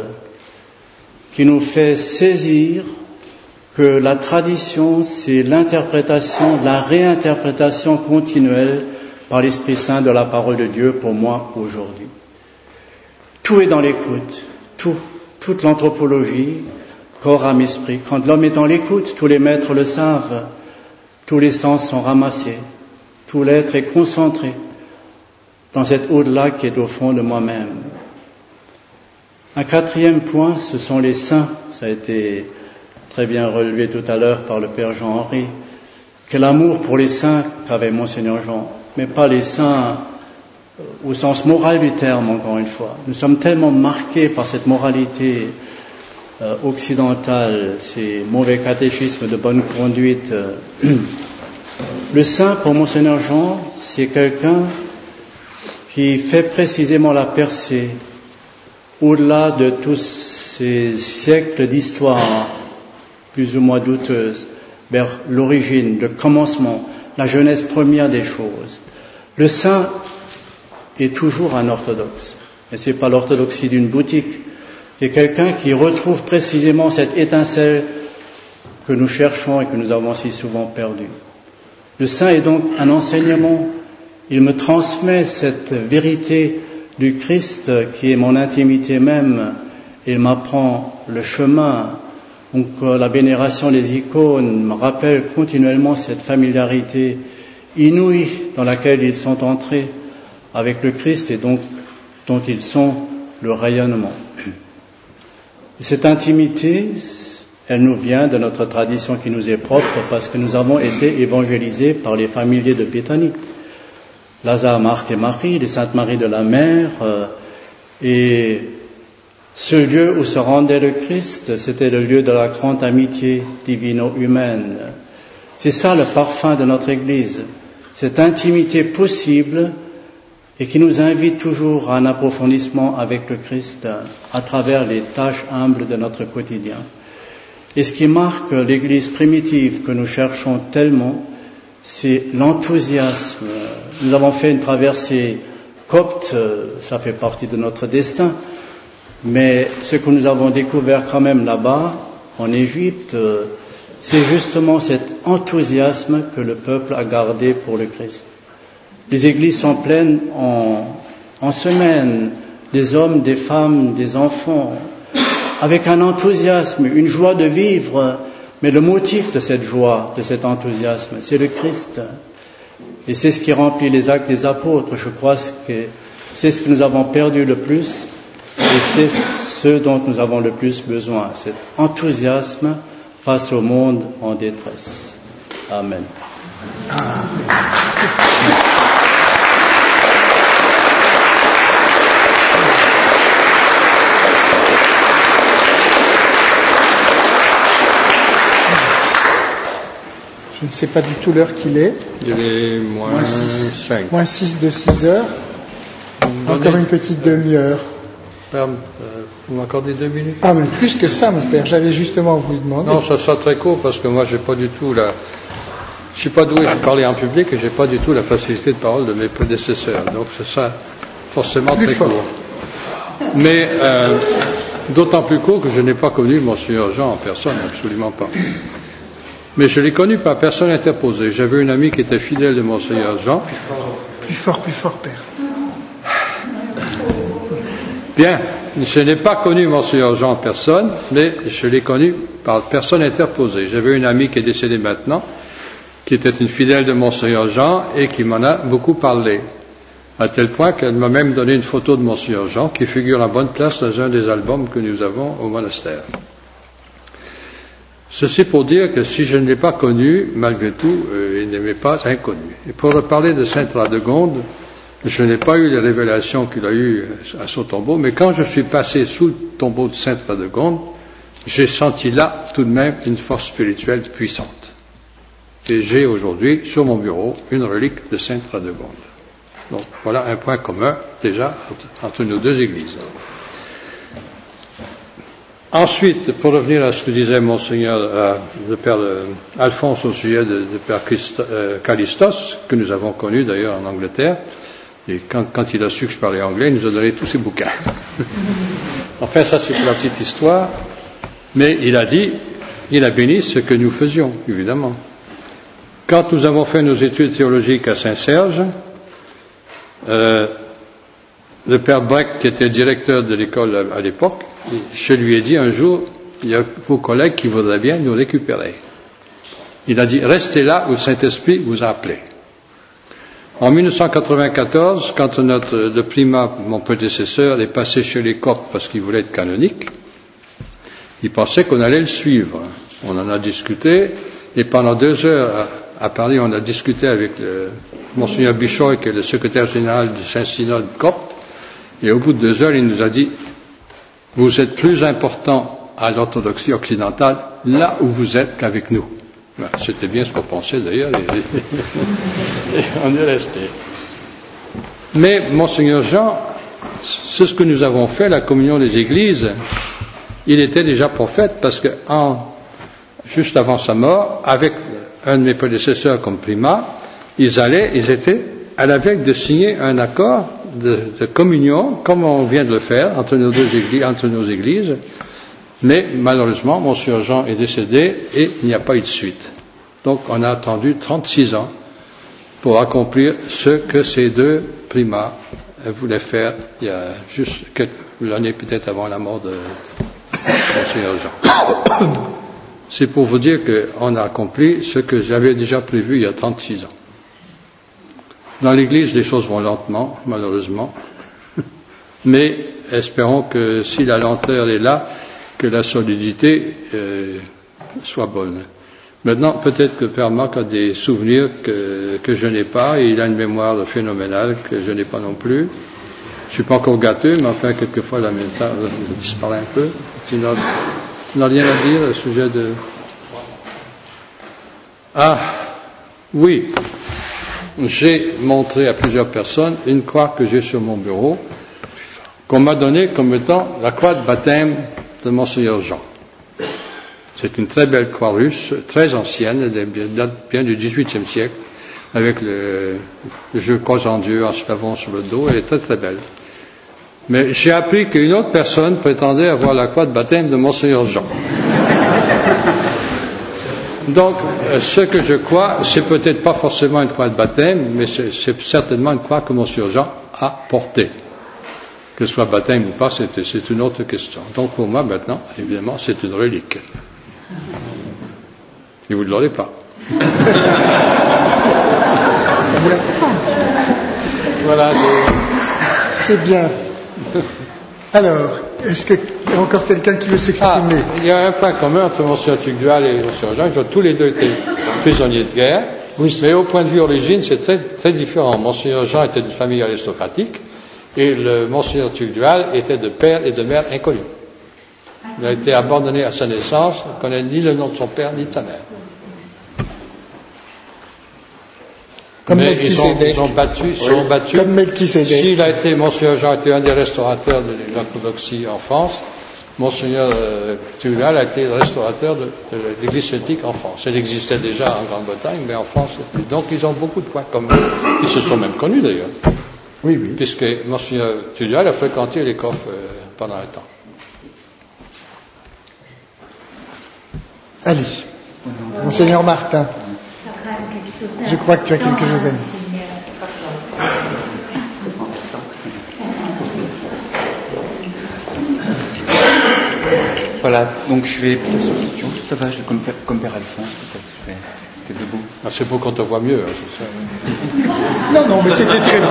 qui nous fait saisir que la tradition, c'est l'interprétation, la réinterprétation continuelle par l'Esprit Saint de la parole de Dieu pour moi aujourd'hui. Tout est dans l'écoute, toute l'anthropologie, corps, âme, esprit. Quand l'homme est dans l'écoute, tous les maîtres le savent, tous les sens sont ramassés, tout l'être est concentré dans cet au-delà qui est au fond de moi-même. Un quatrième point, ce sont les saints. Ça a été très bien relevé tout à l'heure par le Père Jean-Henri. Quel amour pour les saints qu'avait Monseigneur Jean, mais pas les saints au sens moral du terme, encore une fois. Nous sommes tellement marqués par cette moralité occidentale, ces mauvais catéchismes de bonne conduite. Le saint, pour Monseigneur Jean, c'est quelqu'un qui fait précisément la percée au-delà de tous ces siècles d'histoire plus ou moins douteuses vers l'origine, le commencement, la jeunesse première des choses. Le saint est toujours un orthodoxe. Et c'est pas l'orthodoxie d'une boutique. C'est quelqu'un qui retrouve précisément cette étincelle que nous cherchons et que nous avons si souvent perdue. Le saint est donc un enseignement. Il me transmet cette vérité du Christ qui est mon intimité même il m'apprend le chemin. Donc la vénération des icônes me rappelle continuellement cette familiarité inouïe dans laquelle ils sont entrés avec le Christ et donc dont ils sont le rayonnement. Et cette intimité, elle nous vient de notre tradition qui nous est propre parce que nous avons été évangélisés par les familiers de Béthanie. Lazare, Marc et Marie, les Saintes Maries de la Mer, et ce lieu où se rendait le Christ, c'était le lieu de la grande amitié divino-humaine. C'est ça le parfum de notre Église, cette intimité possible et qui nous invite toujours à un approfondissement avec le Christ à travers les tâches humbles de notre quotidien. Et ce qui marque l'Église primitive que nous cherchons tellement, c'est l'enthousiasme. Nous avons fait une traversée copte, ça fait partie de notre destin, mais ce que nous avons découvert quand même là-bas, en Égypte, c'est justement cet enthousiasme que le peuple a gardé pour le Christ. Les églises sont pleines en semaine, des hommes, des femmes, des enfants, avec un enthousiasme, une joie de vivre, mais le motif de cette joie, de cet enthousiasme, c'est le Christ. Et c'est ce qui remplit les actes des apôtres. Je crois que c'est ce que nous avons perdu le plus et c'est ce dont nous avons le plus besoin, cet enthousiasme face au monde en détresse. Amen. Je ne sais pas du tout l'heure qu'il est. Il est moins 5. Moins 6 de 6 heures. Encore une petite demi-heure. Père, vous m'accordez 2 minutes? Ah, mais plus que ça, mon père. J'allais justement vous le demander. Non, ça sera très court parce que moi, j'ai pas du tout je suis pas doué de parler en public et j'ai pas du tout la facilité de parole de mes prédécesseurs. Donc, ce sera forcément très court. Mais, d'autant plus court que je n'ai pas connu Monseigneur Jean en personne, absolument pas. Mais je l'ai connu par personne interposée. J'avais une amie qui était fidèle de Monseigneur Jean. Plus fort, père. Bien, je n'ai pas connu Monseigneur Jean en personne, mais je l'ai connu par personne interposée. J'avais une amie qui est décédée maintenant, qui était une fidèle de Monseigneur Jean et qui m'en a beaucoup parlé, à tel point qu'elle m'a même donné une photo de Monseigneur Jean qui figure en bonne place dans un des albums que nous avons au monastère. Ceci pour dire que si je ne l'ai pas connu, malgré tout, il ne m'est pas inconnu. Et pour reparler de Sainte Radegonde, je n'ai pas eu les révélations qu'il a eues à son tombeau, mais quand je suis passé sous le tombeau de Sainte Radegonde, j'ai senti là tout de même une force spirituelle puissante. Et j'ai aujourd'hui sur mon bureau une relique de Sainte Radegonde. Donc voilà un point commun déjà entre nos deux églises. Ensuite, pour revenir à ce que disait Monseigneur le Père Alphonse au sujet de Père Callistos, que nous avons connu d'ailleurs en Angleterre, et quand il a su que je parlais anglais, il nous a donné tous ses bouquins. Enfin, ça c'est pour la petite histoire, mais il a béni ce que nous faisions, évidemment. Quand nous avons fait nos études théologiques à Saint-Serge, le Père Breck, qui était directeur de l'école à l'époque, je lui ai dit un jour, il y a vos collègues qui voudraient bien nous récupérer. Il a dit, restez là où le Saint-Esprit vous a appelé. En 1994, quand le primat, mon prédécesseur, est passé chez les Coptes parce qu'il voulait être canonique, il pensait qu'on allait le suivre. On en a discuté, et pendant 2 heures à Paris, on a discuté avec Monseigneur Bichoy, qui est le secrétaire général du Saint-Synode Copte, et au bout de 2 heures, il nous a dit, vous êtes plus important à l'orthodoxie occidentale là où vous êtes qu'avec nous. Ben, c'était bien ce qu'on pensait d'ailleurs, et on est resté. Mais Monseigneur Jean, c'est ce que nous avons fait, la communion des églises, il était déjà prophète parce que juste avant sa mort, avec un de mes prédécesseurs comme primat, ils étaient à la veille de signer un accord de communion, comme on vient de le faire entre nos églises, mais malheureusement, Monseigneur Jean est décédé et il n'y a pas eu de suite. Donc on a attendu 36 ans pour accomplir ce que ces 2 primats voulait faire il y a juste l'année peut-être avant la mort de Monseigneur Jean. C'est pour vous dire qu'on a accompli ce que j'avais déjà prévu il y a 36 ans. Dans l'Église, les choses vont lentement, malheureusement, mais espérons que si la lenteur est là, que la solidité soit bonne. Maintenant, peut-être que Père Marc a des souvenirs que je n'ai pas, et il a une mémoire phénoménale que je n'ai pas non plus. Je suis pas encore gâteux, mais enfin, quelquefois, la mémoire disparaît un peu. Tu n'as rien à dire au sujet de... Ah, oui. J'ai montré à plusieurs personnes une croix que j'ai sur mon bureau, qu'on m'a donnée comme étant la croix de baptême de Monseigneur Jean. C'est une très belle croix russe, très ancienne, elle date bien du XVIIIe siècle, avec le jeu croix en Dieu en slavon sur le dos, elle est très très belle. Mais j'ai appris qu'une autre personne prétendait avoir la croix de baptême de Monseigneur Jean. Donc, ce que je crois, c'est peut-être pas forcément une croix de baptême, mais c'est certainement une croix que Monseigneur Jean a portée. Que ce soit baptême ou pas, c'est une autre question. Donc pour moi, maintenant, évidemment, c'est une relique. Et vous ne l'aurez pas. Voilà. C'est bien. Alors, est-ce qu'il y a encore quelqu'un qui veut s'exprimer? Il y a un point commun entre Monseigneur Tugdual et Monseigneur Jean. Ils ont tous les deux été prisonniers de guerre. Oui. Mais au point de vue origine, c'est très, très différent. Monseigneur Jean était d'une famille aristocratique et le Monseigneur Tugdual était de père et de mère inconnus. Il a été abandonné à sa naissance, il ne connaît ni le nom de son père ni de sa mère. Mais ils ont battu. Comme Melchisédek. S'il a été, Monseigneur Jean était un des restaurateurs de l'orthodoxie en France, Monseigneur Tugdual a été le restaurateur de l'Église celtique en France. Elle existait déjà en Grande-Bretagne, mais en France, donc ils ont beaucoup de points communs. Ils se sont même connus d'ailleurs. Oui, oui. Puisque Monseigneur Tugdual a fréquenté les coffres pendant un temps. Allez, Monseigneur Martin. Je crois que tu as quelque chose à dire. Voilà, donc je vais peut-être sur cette question, ça va, comme Père Alphonse, peut-être, je vais rester debout. Ah, c'est beau qu'on te voit mieux, hein, c'est ça. Non, mais c'était très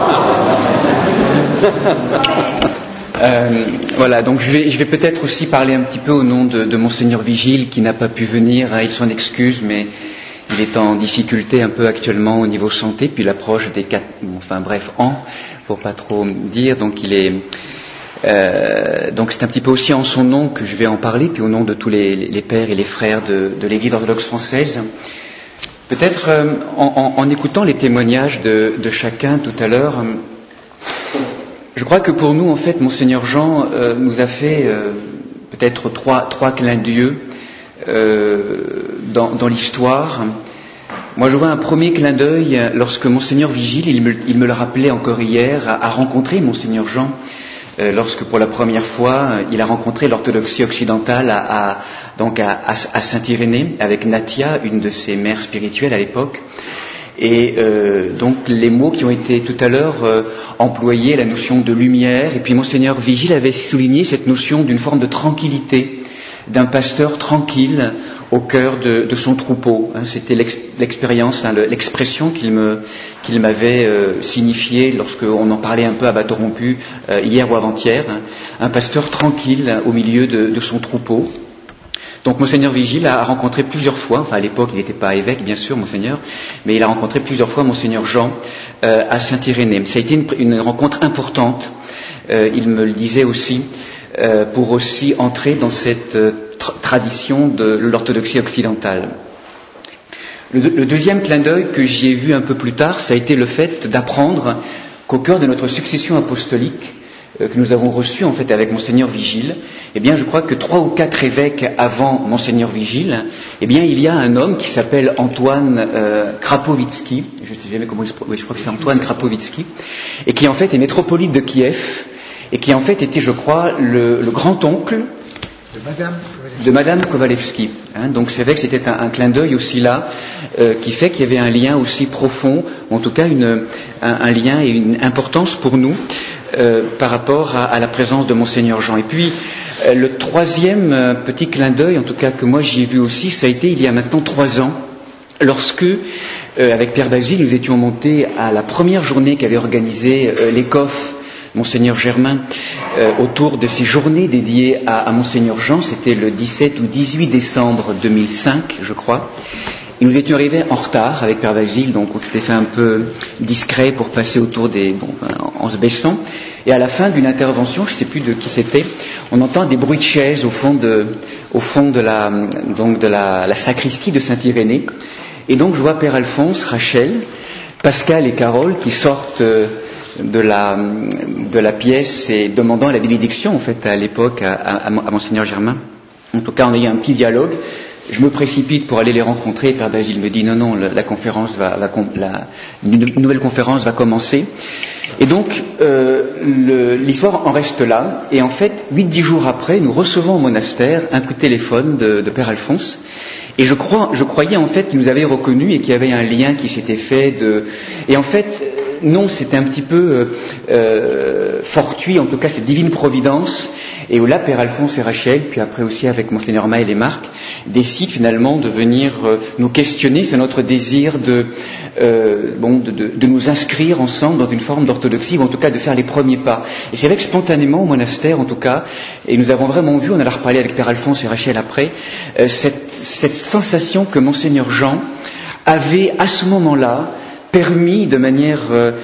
bien. Voilà, donc je vais peut-être aussi parler un petit peu au nom de Monseigneur Vigile qui n'a pas pu venir, hein, il s'en excuse, mais il est en difficulté un peu actuellement au niveau santé, puis l'approche des 4 ans, pour pas trop dire, donc il est... donc c'est un petit peu aussi en son nom que je vais en parler, puis au nom de tous les pères et les frères de l'Église orthodoxe française. Peut-être en écoutant les témoignages de chacun tout à l'heure, je crois que pour nous, en fait, Monseigneur Jean nous a fait peut-être trois clins d'yeux dans l'histoire. Moi, je vois un premier clin d'œil lorsque Monseigneur Vigile, il me le rappelait encore hier, a rencontré Monseigneur Jean. Lorsque pour la première fois il a rencontré l'orthodoxie occidentale à Saint-Irénée avec Natia, une de ses mères spirituelles à l'époque, et donc les mots qui ont été tout à l'heure employés, la notion de lumière, et puis Monseigneur Vigile avait souligné cette notion d'une forme de tranquillité, d'un pasteur tranquille au cœur de son troupeau. C'était l'expérience, l'expression qu'il m'avait signifiée lorsqu'on en parlait un peu à bateau rompu hier ou avant-hier. Un pasteur tranquille au milieu de son troupeau. Donc Monseigneur Vigile a rencontré plusieurs fois, enfin à l'époque il n'était pas évêque bien sûr Monseigneur, mais il a rencontré plusieurs fois Monseigneur Jean à Saint-Irénée. Ça a été une rencontre importante, il me le disait aussi, pour aussi entrer dans cette tradition de l'orthodoxie occidentale. Le deuxième clin d'œil que j'y ai vu un peu plus tard, ça a été le fait d'apprendre qu'au cœur de notre succession apostolique que nous avons reçue en fait avec Monseigneur Vigile, eh bien je crois que 3 ou 4 évêques avant Monseigneur Vigile, eh bien il y a un homme qui s'appelle Antoine Krapovitsky, je ne sais jamais comment je crois que c'est Antoine Krapovitsky, et qui en fait est métropolite de Kiev, et qui en fait était, je crois, le grand-oncle de Madame Kovalevski. Donc c'est vrai que c'était un clin d'œil aussi là, qui fait qu'il y avait un lien aussi profond, en tout cas un lien et une importance pour nous par rapport à la présence de Monseigneur Jean. Et puis le troisième petit clin d'œil, en tout cas que moi j'y ai vu aussi, ça a été il y a maintenant 3 ans, lorsque avec Père Basile nous étions montés à la première journée qu'avait organisée l'ECOF Monseigneur Germain autour de ces journées dédiées à Monseigneur Jean. C'était le 17 ou 18 décembre 2005, je crois. Et nous étions arrivés en retard avec Père Basile, donc on s'était fait un peu discret pour passer autour en se baissant. Et à la fin d'une intervention, je ne sais plus de qui c'était, on entend des bruits de chaises au fond de la sacristie de Saint-Irénée. Et donc je vois Père Alphonse, Rachel, Pascal et Carole qui sortent de la pièce et demandant la bénédiction en fait à l'époque à Monseigneur Germain. En tout cas, on a eu un petit dialogue. Je me précipite pour aller les rencontrer. Père Basile me dit non, la conférence une nouvelle conférence va commencer. Et donc l'histoire en reste là. Et en fait, 8-10 jours après, nous recevons au monastère un coup de téléphone de Père Alphonse. Et je croyais en fait qu'il nous avait reconnus et qu'il y avait un lien qui s'était fait et en fait, non, c'était un petit peu fortuit, en tout cas c'est divine providence, et où là Père Alphonse et Rachel, puis après aussi avec Monseigneur Maël et Marc, décident finalement de venir nous questionner sur notre désir de nous inscrire ensemble dans une forme d'orthodoxie, ou en tout cas de faire les premiers pas. Et c'est vrai que spontanément au monastère en tout cas, et nous avons vraiment vu, on a reparlé avec Père Alphonse et Rachel après, cette sensation que Monseigneur Jean avait à ce moment-là permis de manière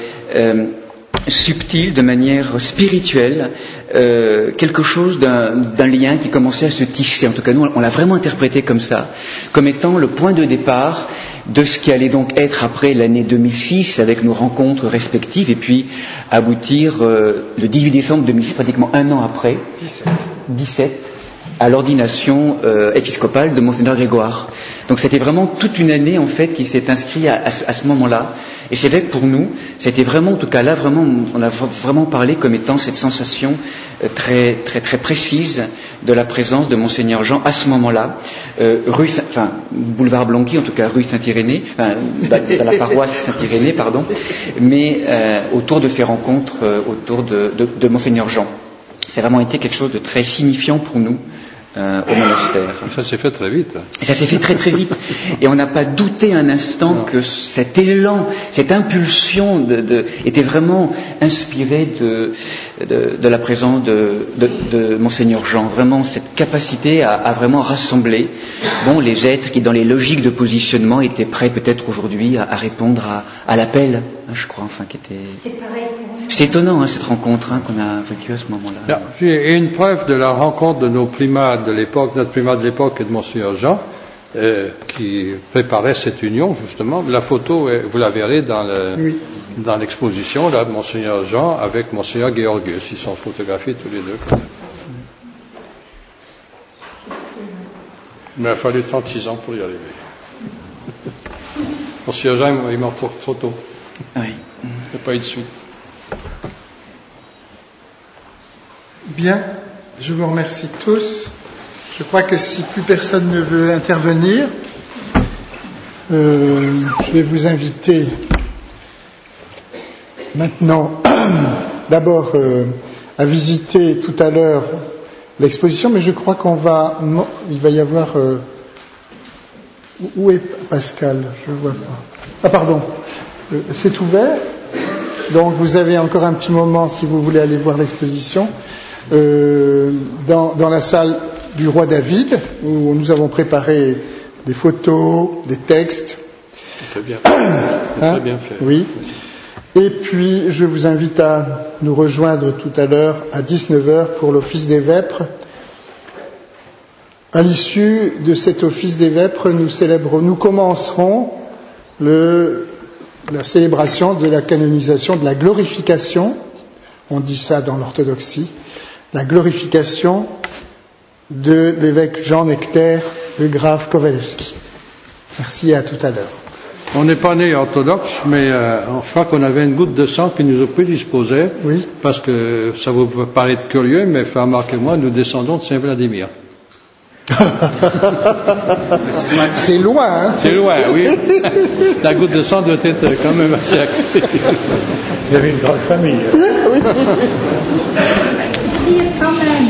subtile, de manière spirituelle, quelque chose d'un lien qui commençait à se tisser. En tout cas, nous, on l'a vraiment interprété comme ça, comme étant le point de départ de ce qui allait donc être après l'année 2006, avec nos rencontres respectives, et puis aboutir le 18 décembre 2006, pratiquement un an après, 17 à l'ordination épiscopale de Monseigneur Grégoire. Donc c'était vraiment toute une année en fait qui s'est inscrite à ce moment-là. Et c'est vrai que pour nous, c'était vraiment, en tout cas là, vraiment, on a vraiment parlé comme étant cette sensation très, très, très précise de la présence de Monseigneur Jean à ce moment-là, boulevard Blanqui, en tout cas rue Saint-Irénée, dans la paroisse Saint-Irénée, pardon, mais autour de ces rencontres, autour de Monseigneur Jean. Ça a vraiment été quelque chose de très signifiant pour nous au monastère. Ça s'est fait très vite. Ça s'est fait très très vite. Et on n'a pas douté un instant que cet élan, cette impulsion était vraiment inspirée de la présence de Monseigneur Jean. Vraiment cette capacité à vraiment rassembler les êtres qui, dans les logiques de positionnement, étaient prêts peut-être aujourd'hui à répondre à l'appel, je crois, qui était... C'est étonnant cette rencontre qu'on a vécue à ce moment-là. Et une preuve de la rencontre de nos primats de l'époque, notre primat de l'époque et de Monseigneur Jean, qui préparait cette union justement. La photo, vous la verrez dans l'exposition, là, de Monseigneur Jean avec Monseigneur Georgius. Ils sont photographiés tous les deux. Mais il a fallu 36 ans pour y arriver. Monseigneur Jean, il m'a trop tôt. Oui. Il n'a pas eu de suite. Bien, je vous remercie tous. Je crois que si plus personne ne veut intervenir, je vais vous inviter maintenant d'abord à visiter tout à l'heure l'exposition, mais je crois il va y avoir... où est Pascal? Je ne vois pas. Ah pardon, c'est ouvert, donc vous avez encore un petit moment si vous voulez aller voir l'exposition. Dans la salle du roi David, où nous avons préparé des photos, des textes. C'est très bien. C'est très bien fait. Oui. Et puis, je vous invite à nous rejoindre tout à l'heure à 19h pour l'office des vêpres. À l'issue de cet office des vêpres, nous commencerons la célébration de la canonisation, de la glorification. On dit ça dans l'orthodoxie. La glorification de l'évêque Jean Nectaire, le grave Kovalevski. Merci et à tout à l'heure. On n'est pas né orthodoxe, mais je crois qu'on avait une goutte de sang qui nous a prédisposé, oui. Parce que ça vous peut paraître curieux, mais remarquez-moi, nous descendons de Saint-Vladimir. C'est loin, hein? C'est loin, oui. La goutte de sang doit être quand même assez active. Il y avait une grande famille. Oui. Hier quand même.